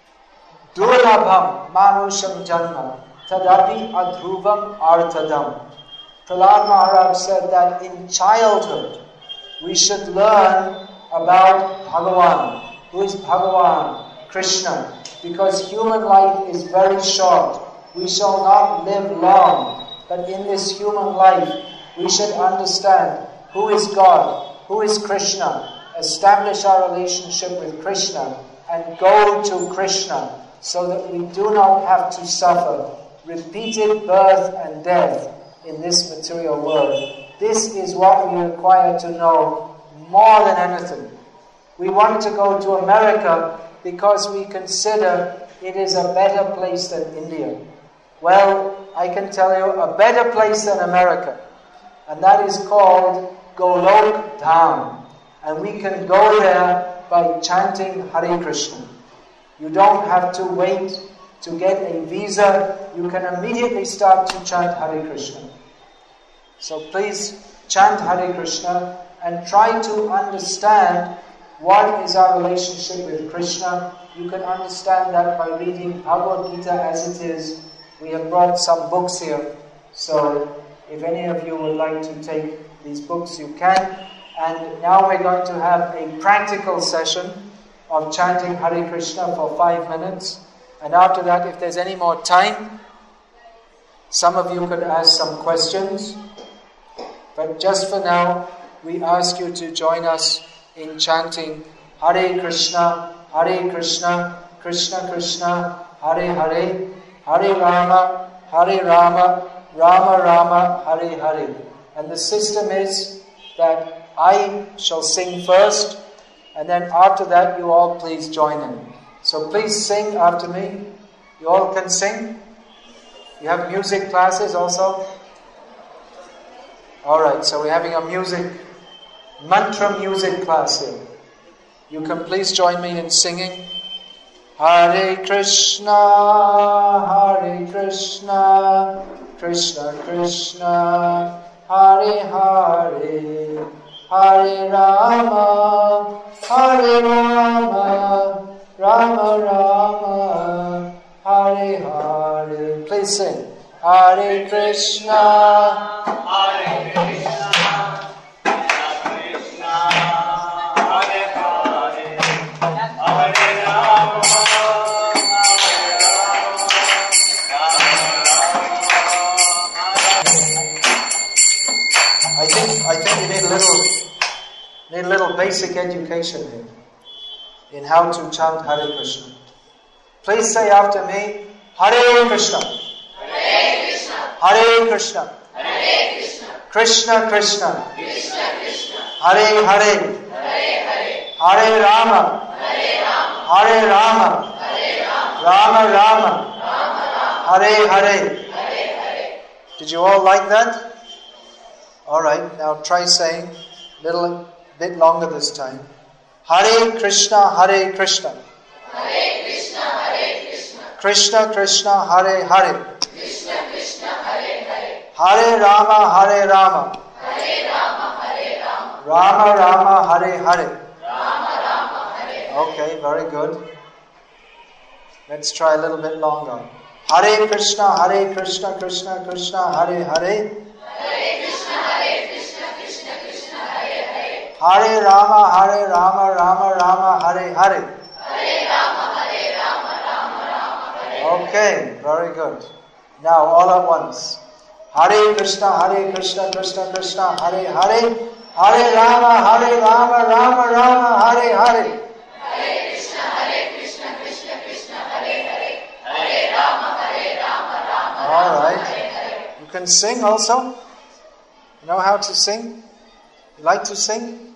durlabham manusham janma tadapi adhruvam arthadam. Prahlad Maharaj said that in childhood we should learn about Bhagavan. Who is Bhagavan? Krishna. Because human life is very short. We shall not live long. But in this human life, we should understand who is God, who is Krishna, establish our relationship with Krishna, and go to Krishna, so that we do not have to suffer repeated birth and death in this material world. This is what we require to know more than anything. We want to go to America because we consider it is a better place than India. Well, I can tell you a better place than America, and that is called Golok Dham. And we can go there by chanting Hare Krishna. You don't have to wait to get a visa. You can immediately start to chant Hare Krishna. So please chant Hare Krishna and try to understand what is our relationship with Krishna. You can understand that by reading Bhagavad Gita as it is. We have brought some books here. So if any of you would like to take these books, you can. And now we're going to have a practical session of chanting Hare Krishna for five minutes. And after that, if there's any more time, some of you could ask some questions. But just for now, we ask you to join us in chanting Hare Krishna, Hare Krishna, Krishna Krishna, Hare Hare, Hare Rama, Hare Rama, Rama Rama, Hare Hare. And the system is that I shall sing first, and then after that you all please join in. So please sing after me. You all can sing? You have music classes also? Alright, so we're having a music, mantra music class here. You can please join me in singing. Hare Krishna, Hare Krishna, Krishna Krishna, Hare Hare, Hare Rama, Hare Rama, Rama Rama, Hare Hare. Please sing. Hare Krishna, Hare Krishna, Krishna Hare Hare, Hare Rama, Hare Rama. I think I think you need a little need a little basic education here in how to chant Hare Krishna. Please say after me, Hare Krishna, Hare Krishna, Hare Krishna, Hare Krishna, Krishna Krishna, Krishna Krishna, Hare Hare, Hare Hare, Hare Rama, Hare Rama, Hare Rama, Hare Rama, Rama Rama, Rama Rama, Hare Hare, Hare Hare. Did you all like that? All right. Now try saying a little bit longer this time. Hare Krishna, Hare Krishna, Hare Krishna, Hare Krishna, Krishna Krishna, Hare Hare, Krishna Krishna, Hare Hare, Hare Rama, Hare Rama, Hare Rama, Hare Rama, Rama Rama, Hare Hare, Rama Rama, Hare Hare. Okay, very good. Let's try a little bit longer. Hare Krishna, Hare Krishna, Krishna Krishna, Hare Hare, Hare Krishna, Hare Krishna, Krishna Krishna, Hare Hare, Hare Rama, Hare Rama, Rama Rama, Hare Hare, Hare Rama, Hare Rama, Rama Rama, Hare Hare. Okay, very good. Now all at once. Hare Krishna, Hare Krishna, Krishna Krishna, Hare Hare, Hare Rama, Hare Rama, Rama Rama, Hare Hare, Hare Krishna, Hare Krishna, Krishna Krishna, Hare Hare, Hare Rama, Hare Rama, Rama Rama. All right. You can sing also. You know how to sing? You like to sing?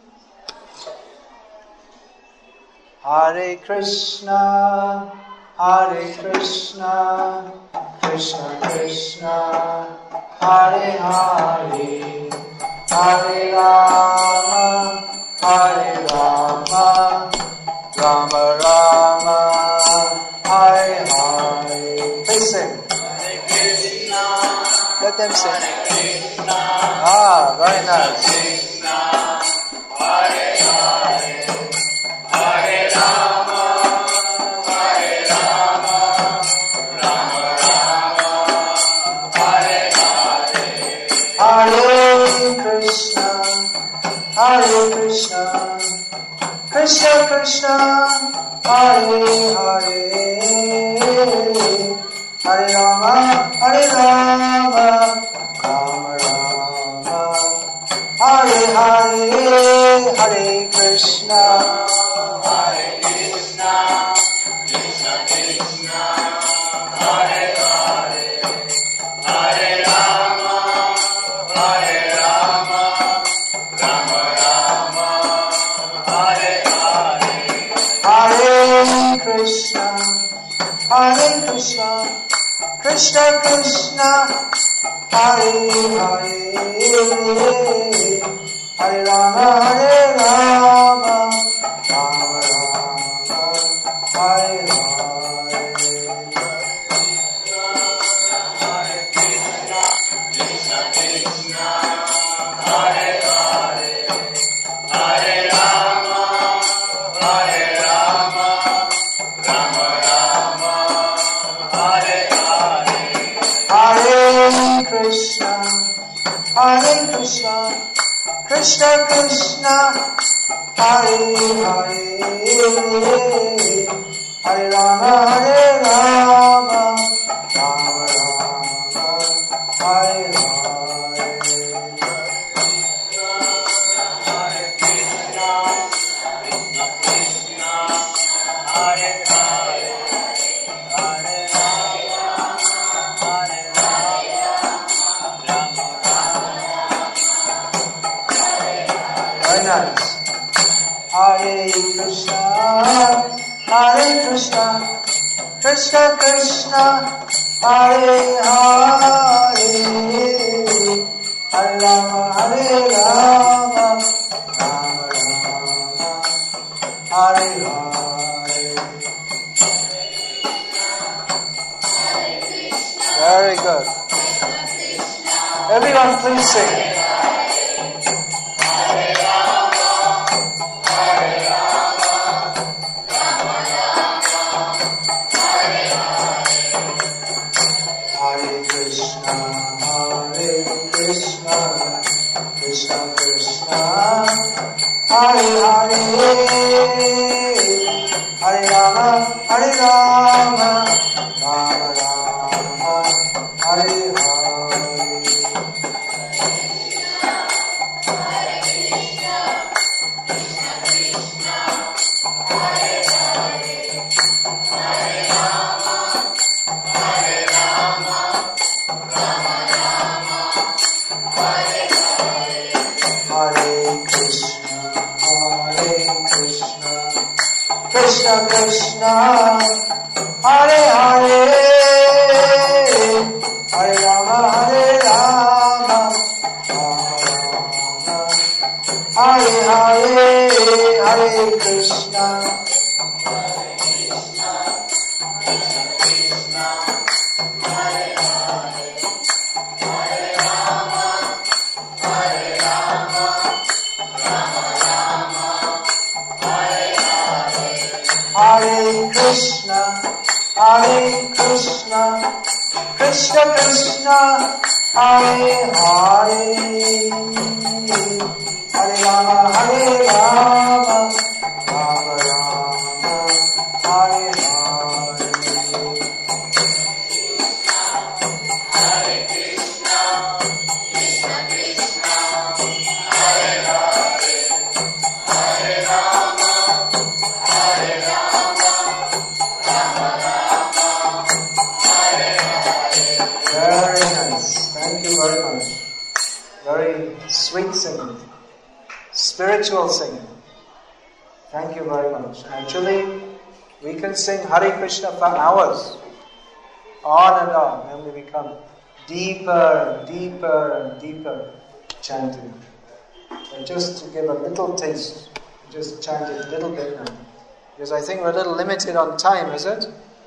Hare Krishna, Hare Krishna, Krishna Krishna, Hare Hare, Hare Rama, Hare Rama, Rama Rama, Hare Hare. Please sing. Hare Krishna. Let them sing. Hare Krishna. Ah, very nice. Hare Krishna, Hare Hare. Hare Krishna, Hare Krishna, Krishna Krishna, Hare Hare, Hare Rama, Hare Rama, Rama Rama, Hare Hare, Hare Krishna, Hare Krishna, Krishna Krishna, Hare Hare, Hare Rama, Hare Rama, Rama Rama, Hare Hare, Hare Krishna, Hare Krishna, Krishna Krishna, Hare Hare, Hare Rama, Hare Rama, Rama Rama, Hare Hare. Hare Krishna, Krishna Krishna, Hare Hare, Hare Rama, Hare Rama, Rama Rama, Hare Hare. Hare Krishna, Krishna Krishna, Hare Hare, Hare Rama, Hare Rama, Rama Very nice. Hare Krishna, Hare Krishna, Krishna Krishna, Hare Hare, Hare Rama, Hare Rama, Rama Rama, Hare Hare. Very good. Everyone please sing. Hare Hare, Hare Rama, Hare Rama, Rama Rama, Hare Hare. Krishna Krishna, Hare Hare, Hare Rama, Hare Rama, Rama Rama, Hare Hare, Hare Krishna. Hare Krishna, Hare Krishna, Krishna Krishna, Hare Hare, Hare Rama, Hare Rama, Rama Rama, Hare Hare. Hare Krishna, Krishna Krishna, Hare Hare, Hare Rama, Hare Rama, Rama Rama, Hare Hare. Very nice. Thank you very much. Very sweet singing. Spiritual singing. Thank you very much. Actually, we can sing Hare Krishna for hours. On and on. And we become deeper and deeper and deeper chanting. And just to give a little taste, just chant it a little bit now. Because I think we're a little limited on time, is it?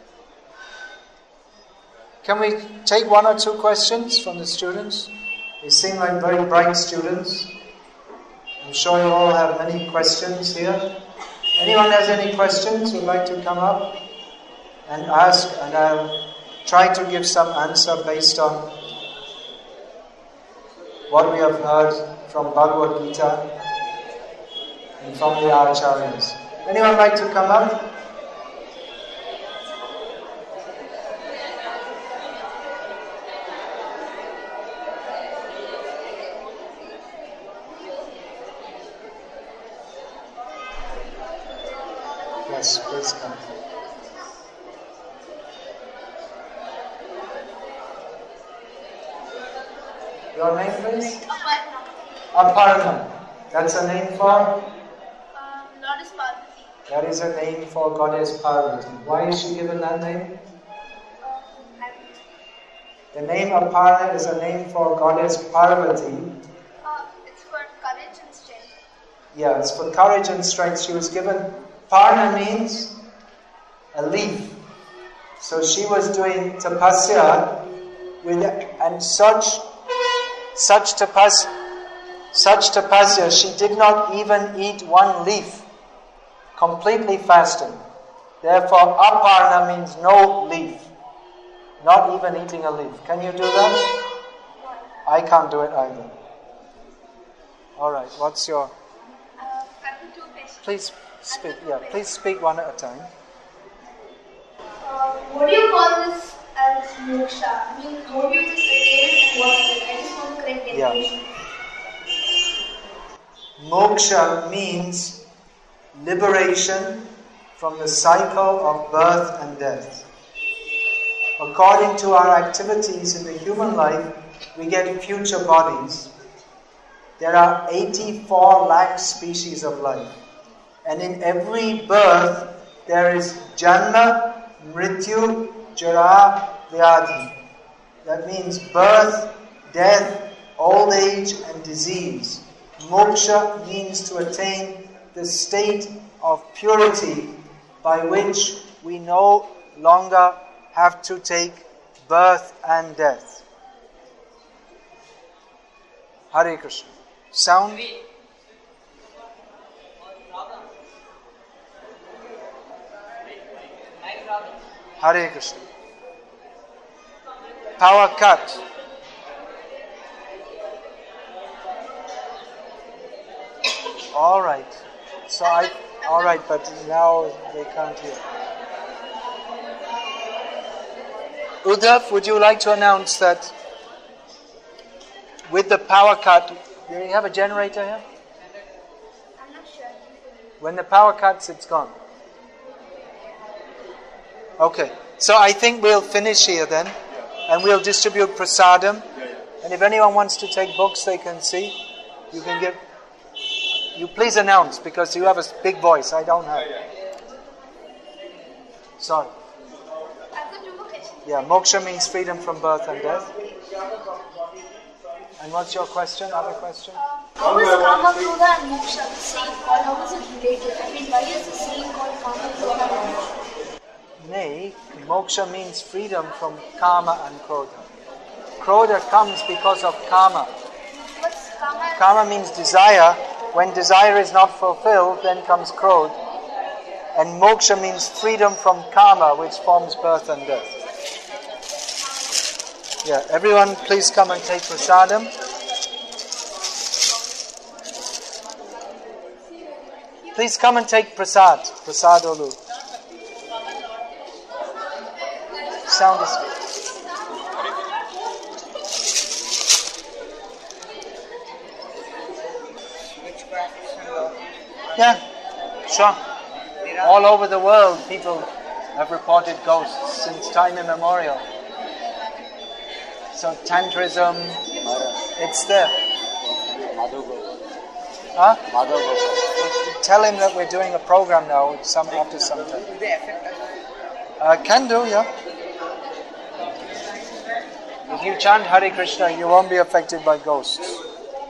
Can we take one or two questions from the students? They seem like very bright students. I'm sure you all have many questions here. Anyone has any questions would like to come up and ask, and I'll try to give some answer based on what we have heard from Bhagavad Gita and from the Acharyas. Anyone like to come up? Yes, please come. Your name, please? Aparna. That's a name for? Um, Goddess Parvati. That is a name for Goddess Parvati. Why is she given that name? Um, The name Aparna is a name for Goddess Parvati. uh, it's for courage and strength. Yeah, it's for courage and strength. She was given, Parna means a leaf. So she was doing tapasya with, and such, such tapasya, such tapasya, she did not even eat one leaf, completely fasting. Therefore, aparna means no leaf, not even eating a leaf. Can you do that? I can't do it either. Alright, what's your... Uh, I have two questions. Please speak, yeah, please speak one at a time. Uh, what do you call this as moksha? I mean, how do you just attain it and what is it? I just want the correct Yeah. definition. Moksha means liberation from the cycle of birth and death. According to our activities in the human life, we get future bodies. There are eighty-four lakh species of life. And in every birth, there is Janma, Mrityu, Jara, Vyadhi. That means birth, death, old age and disease. Moksha means to attain the state of purity by which we no longer have to take birth and death. Hare Krishna. Sound? Hare Krishna. Power cut. All right. So I. All right, but now they can't hear. Uddhav, would you like to announce that with the power cut, do you have a generator here? I'm not sure. When the power cuts, it's gone. Okay, so I think we'll finish here then, and we'll distribute prasadam. And if anyone wants to take books, they can see. You can give. You please announce, because you have a big voice. I don't have. Sorry. I've got two more questions. Yeah, moksha means freedom from birth and death. And what's your question? Other question? How is Kama, Krodha and Moksha the same, or how is it related? I mean, why is the same called Kama, Krodha and Moksha? Nay, moksha means freedom from karma and krodha. Krodha comes because of karma. What's Kama? Karma means desire. When desire is not fulfilled, then comes krodha. And moksha means freedom from karma, which forms birth and death. Yeah, everyone please come and take prasadam. Please come and take prasad. Prasad olu. Sound is good. Yeah, sure. All over the world, people have reported ghosts since time immemorial. So Tantrism, it's there. Huh? Tell him that we're doing a program now some after some time. Uh, can do, yeah. If you chant Hare Krishna, you won't be affected by ghosts.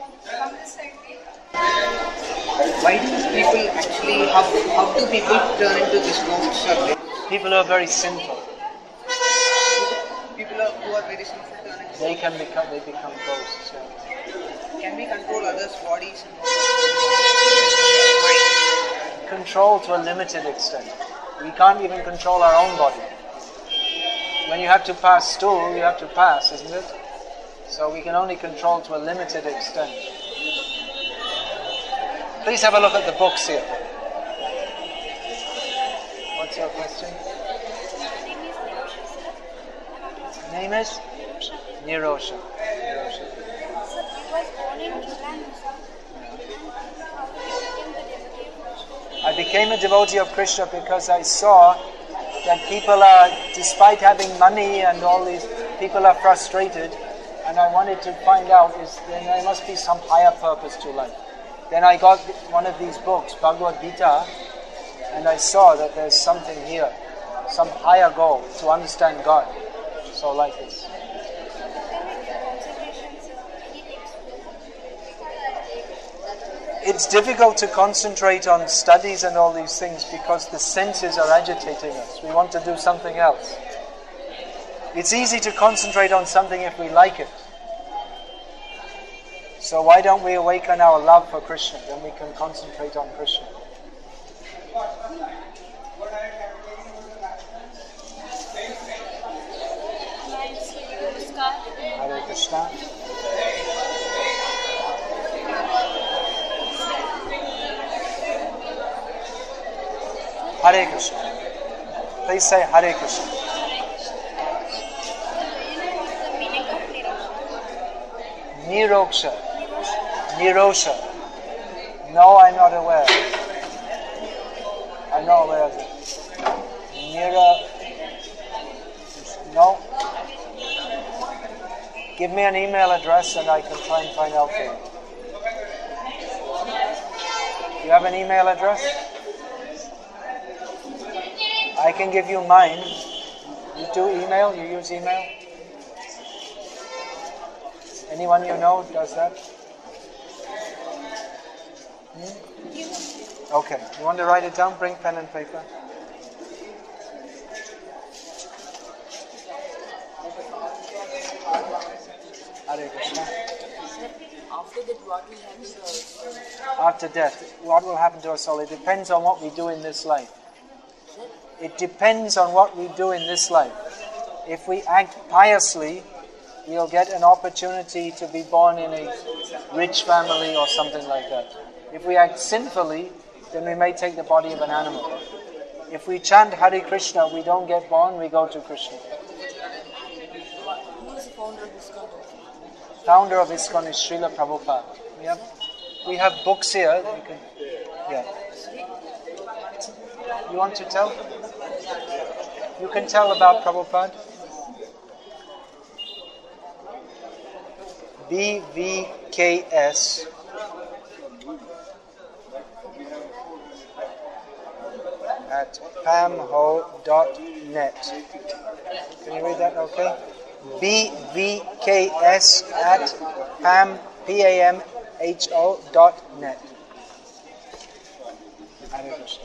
Why do people actually, how, how do people turn into this monster? People who are very sinful, People are, who are very sinful turn into they can become they become ghosts. Yeah. Can we control others' bodies and mind? Control to a limited extent. We can't even control our own body. When you have to pass stool, you have to pass, isn't it? So we can only control to a limited extent. Please have a look at the books here. What's your question? Name is Nirosha. Nirosha. So he was born in England. I became a devotee of Krishna because I saw that people are, despite having money and all these, people are frustrated, and I wanted to find out, is then there must be some higher purpose to life. Then I got one of these books, Bhagavad Gita, and I saw that there's something here, some higher goal to understand God. So like this. It's difficult to concentrate on studies and all these things because the senses are agitating us. We want to do something else. It's easy to concentrate on something if we like it. So why don't we awaken our love for Krishna? Then we can concentrate on Krishna. Hare Krishna. Hare Krishna. Please say Hare Krishna. Niroksha. Nirosha. No, I'm not aware. I'm not aware of it. Nira. No. Give me an email address and I can try and find out for you. You have an email address? I can give you mine. You do email? You use email? Anyone you know does that? Hmm? Okay. You want to write it down? Bring pen and paper. Hare Krishna. After that, what will happen to us? After death, what will happen to us all? It depends on what we do in this life. It depends on what we do in this life. If we act piously, we'll get an opportunity to be born in a rich family or something like that. If we act sinfully, then we may take the body of an animal. If we chant Hare Krishna, we don't get born, we go to Krishna. Who is the founder of this country? Founder of ISKCON is Srila Prabhupada. We have, we have books here. You can, yeah. You want to tell? You can tell about Prabhupada. B V K S at pamho dot net. Can you read that okay? B V K S at pam, P A M H O dot net. Hare Krishna.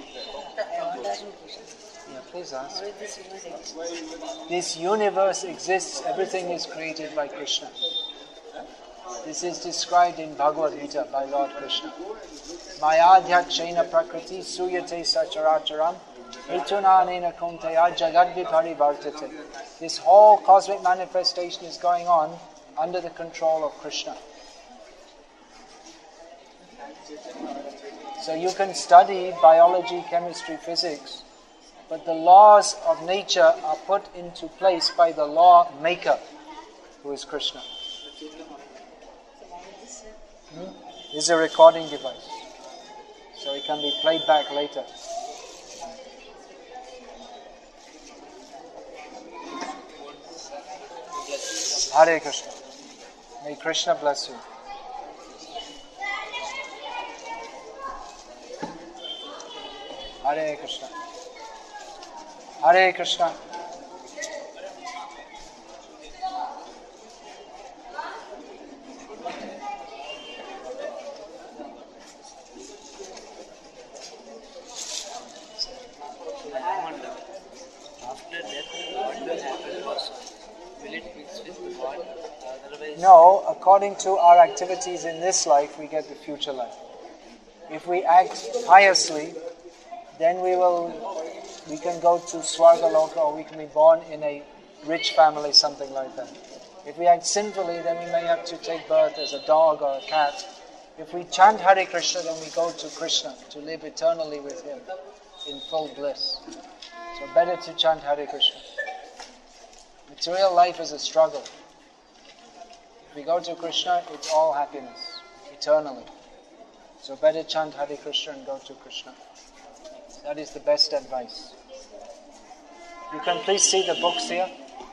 Yeah, please ask. This universe exists, everything is created by Krishna. This is described in Bhagavad Gita by Lord Krishna. Mayadhyakshena prakriti suyate sacharacharam ritunanena kunteya jagadvi parivartate. This whole cosmic manifestation is going on under the control of Krishna. So you can study biology, chemistry, physics, but the laws of nature are put into place by the law maker, who is Krishna. Hmm? This is a recording device, so it can be played back later. Hare Krishna. May Krishna bless you. Hare Krishna. Hare Krishna. No, according to our activities in this life, we get the future life. If we act piously, then we will, we can go to Swargaloka, or we can be born in a rich family, something like that. If we act sinfully, then we may have to take birth as a dog or a cat. If we chant Hare Krishna, then we go to Krishna, to live eternally with Him in full bliss. So better to chant Hare Krishna. Material life is a struggle. If we go to Krishna, it's all happiness, eternally. So better chant Hare Krishna and go to Krishna. That is the best advice. You can please see the books here.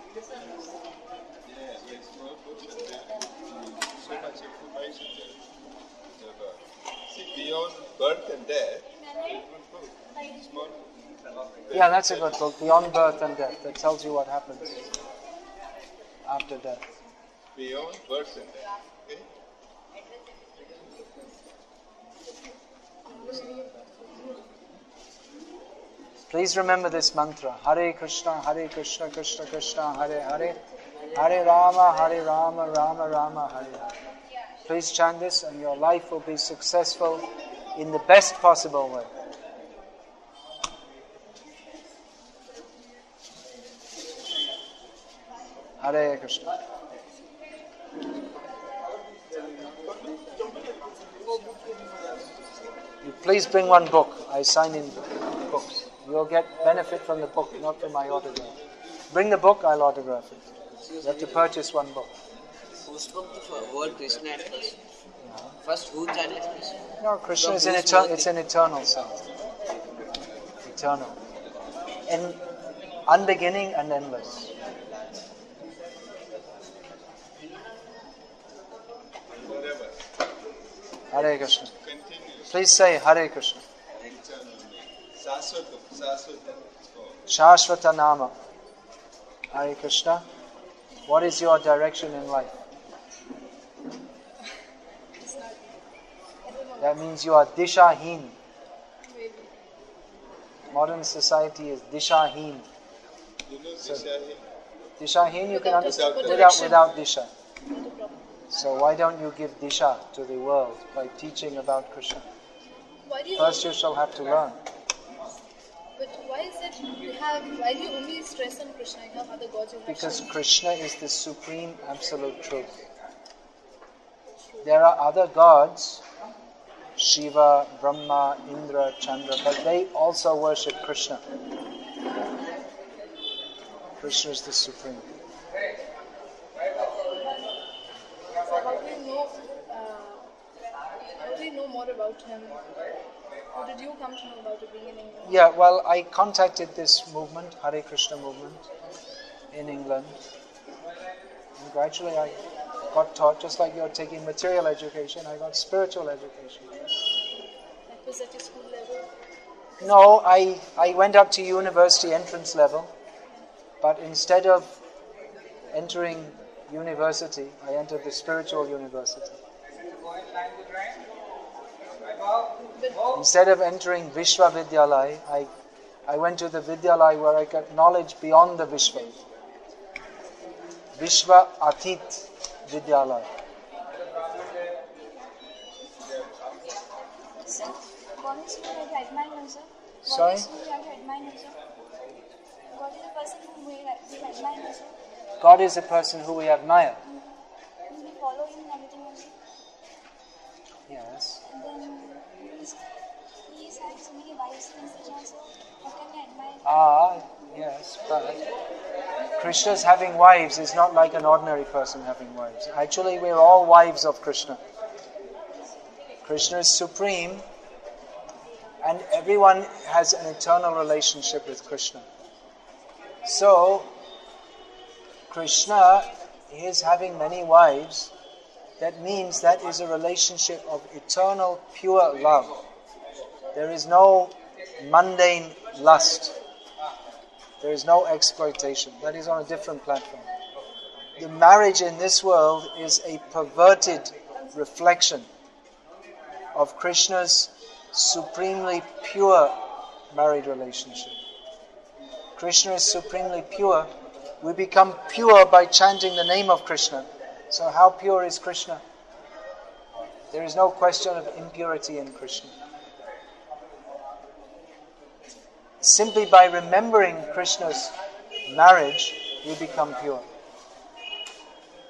Beyond birth and death. Yeah, that's a good book. Beyond Birth and Death. That tells you what happens after death. Beyond birth and death. Okay? Please remember this mantra. Hare Krishna, Hare Krishna, Krishna Krishna, Hare Hare. Hare Rama, Hare Rama, Rama Rama, Hare Hare. Please chant this and your life will be successful in the best possible way. Hare Krishna. You please bring one book. I sign in books. You'll get benefit from the book, not from my autograph. Bring the book, I'll autograph it. You have to purchase one book. Who spoke the word Krishna at first? First, who chanted Krishna? No, Krishna is an eternal, it's an eternal self. Eternal. And unbeginning and endless. Hare Krishna. Please say Hare Krishna. Shashvata Nama. Hare Krishna. What is your direction in life? That means you are Dishahin. Modern society is Dishahin. You know So, Dishahin? Dishahin you can understand Without without, without Disha. So why don't you give Disha to the world by teaching about Krishna? Why do you First you shall have to learn. But why is it you have? Why do you only stress on Krishna? You have other gods. You have Because Shiva. Krishna is the supreme absolute truth. There are other gods, Shiva, Brahma, Indra, Chandra, but they also worship Krishna. Krishna is the supreme. So how do you know? Uh, how do you know more about him? How did you come to know about it being in England? Yeah, well, I contacted this movement, Hare Krishna movement, in England. And gradually I got taught, just like you're taking material education, I got spiritual education. That was at your school level. No, I, I went up to university entrance level, but instead of entering university, I entered the spiritual university. Instead of entering Vishwa Vidyalaya, I, I went to the Vidyalaya where I got knowledge beyond the Vishwa. Vishwa Atit Vidyalaya. Sir, God is who you have to admire him, sir. God Sorry? is who you have to admire him, sir. God is the person whom we have to admire him, sir. God is a person who we admire. And we follow him and everything else. Yes. And then he's, he's having so many wives and such also. How can we admire him? Ah, yes, but Krishna's having wives is not like an ordinary person having wives. Actually, we're all wives of Krishna. Krishna is supreme, and everyone has an eternal relationship with Krishna. So, Krishna is having many wives. That means that is a relationship of eternal, pure love. There is no mundane lust. There is no exploitation. That is on a different platform. The marriage in this world is a perverted reflection of Krishna's supremely pure married relationship. Krishna is supremely pure. We become pure by chanting the name of Krishna. So how pure is Krishna? There is no question of impurity in Krishna. Simply by remembering Krishna's marriage, we become pure.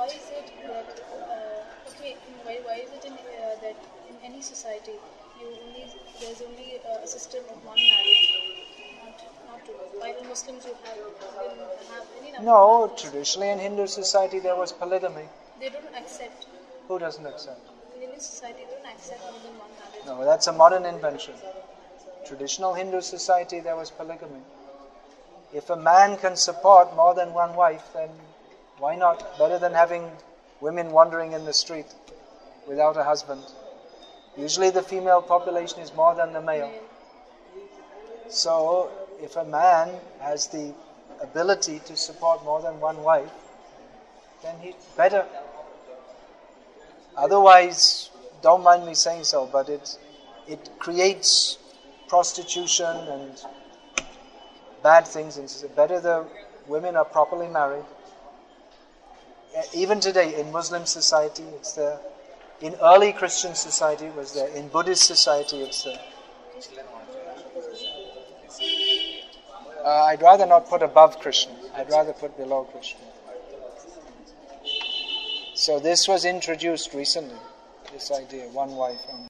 why is it that uh, okay? Why, why is it in, uh, that in any society you only there's only uh, a system of one marriage, not not two? While in Muslims you have you have any number. No, traditionally in Hindu society there was polygamy. They don't accept. Who doesn't accept? In Hindu society, they don't accept more than one marriage. No, that's a modern invention. Traditional Hindu society there was polygamy. If a man can support more than one wife, then why not? Better than having women wandering in the street without a husband. Usually the female population is more than the male. So if a man has the ability to support more than one wife, then he's better. Otherwise, don't mind me saying so, but it it creates prostitution and bad things. It's better the women are properly married. Even today in Muslim society, it's there. In early Christian society, it was there. In Buddhist society, it's there. Uh, I'd rather not put above Christian. I'd rather put below Christian. So this was introduced recently, this idea, one wife only.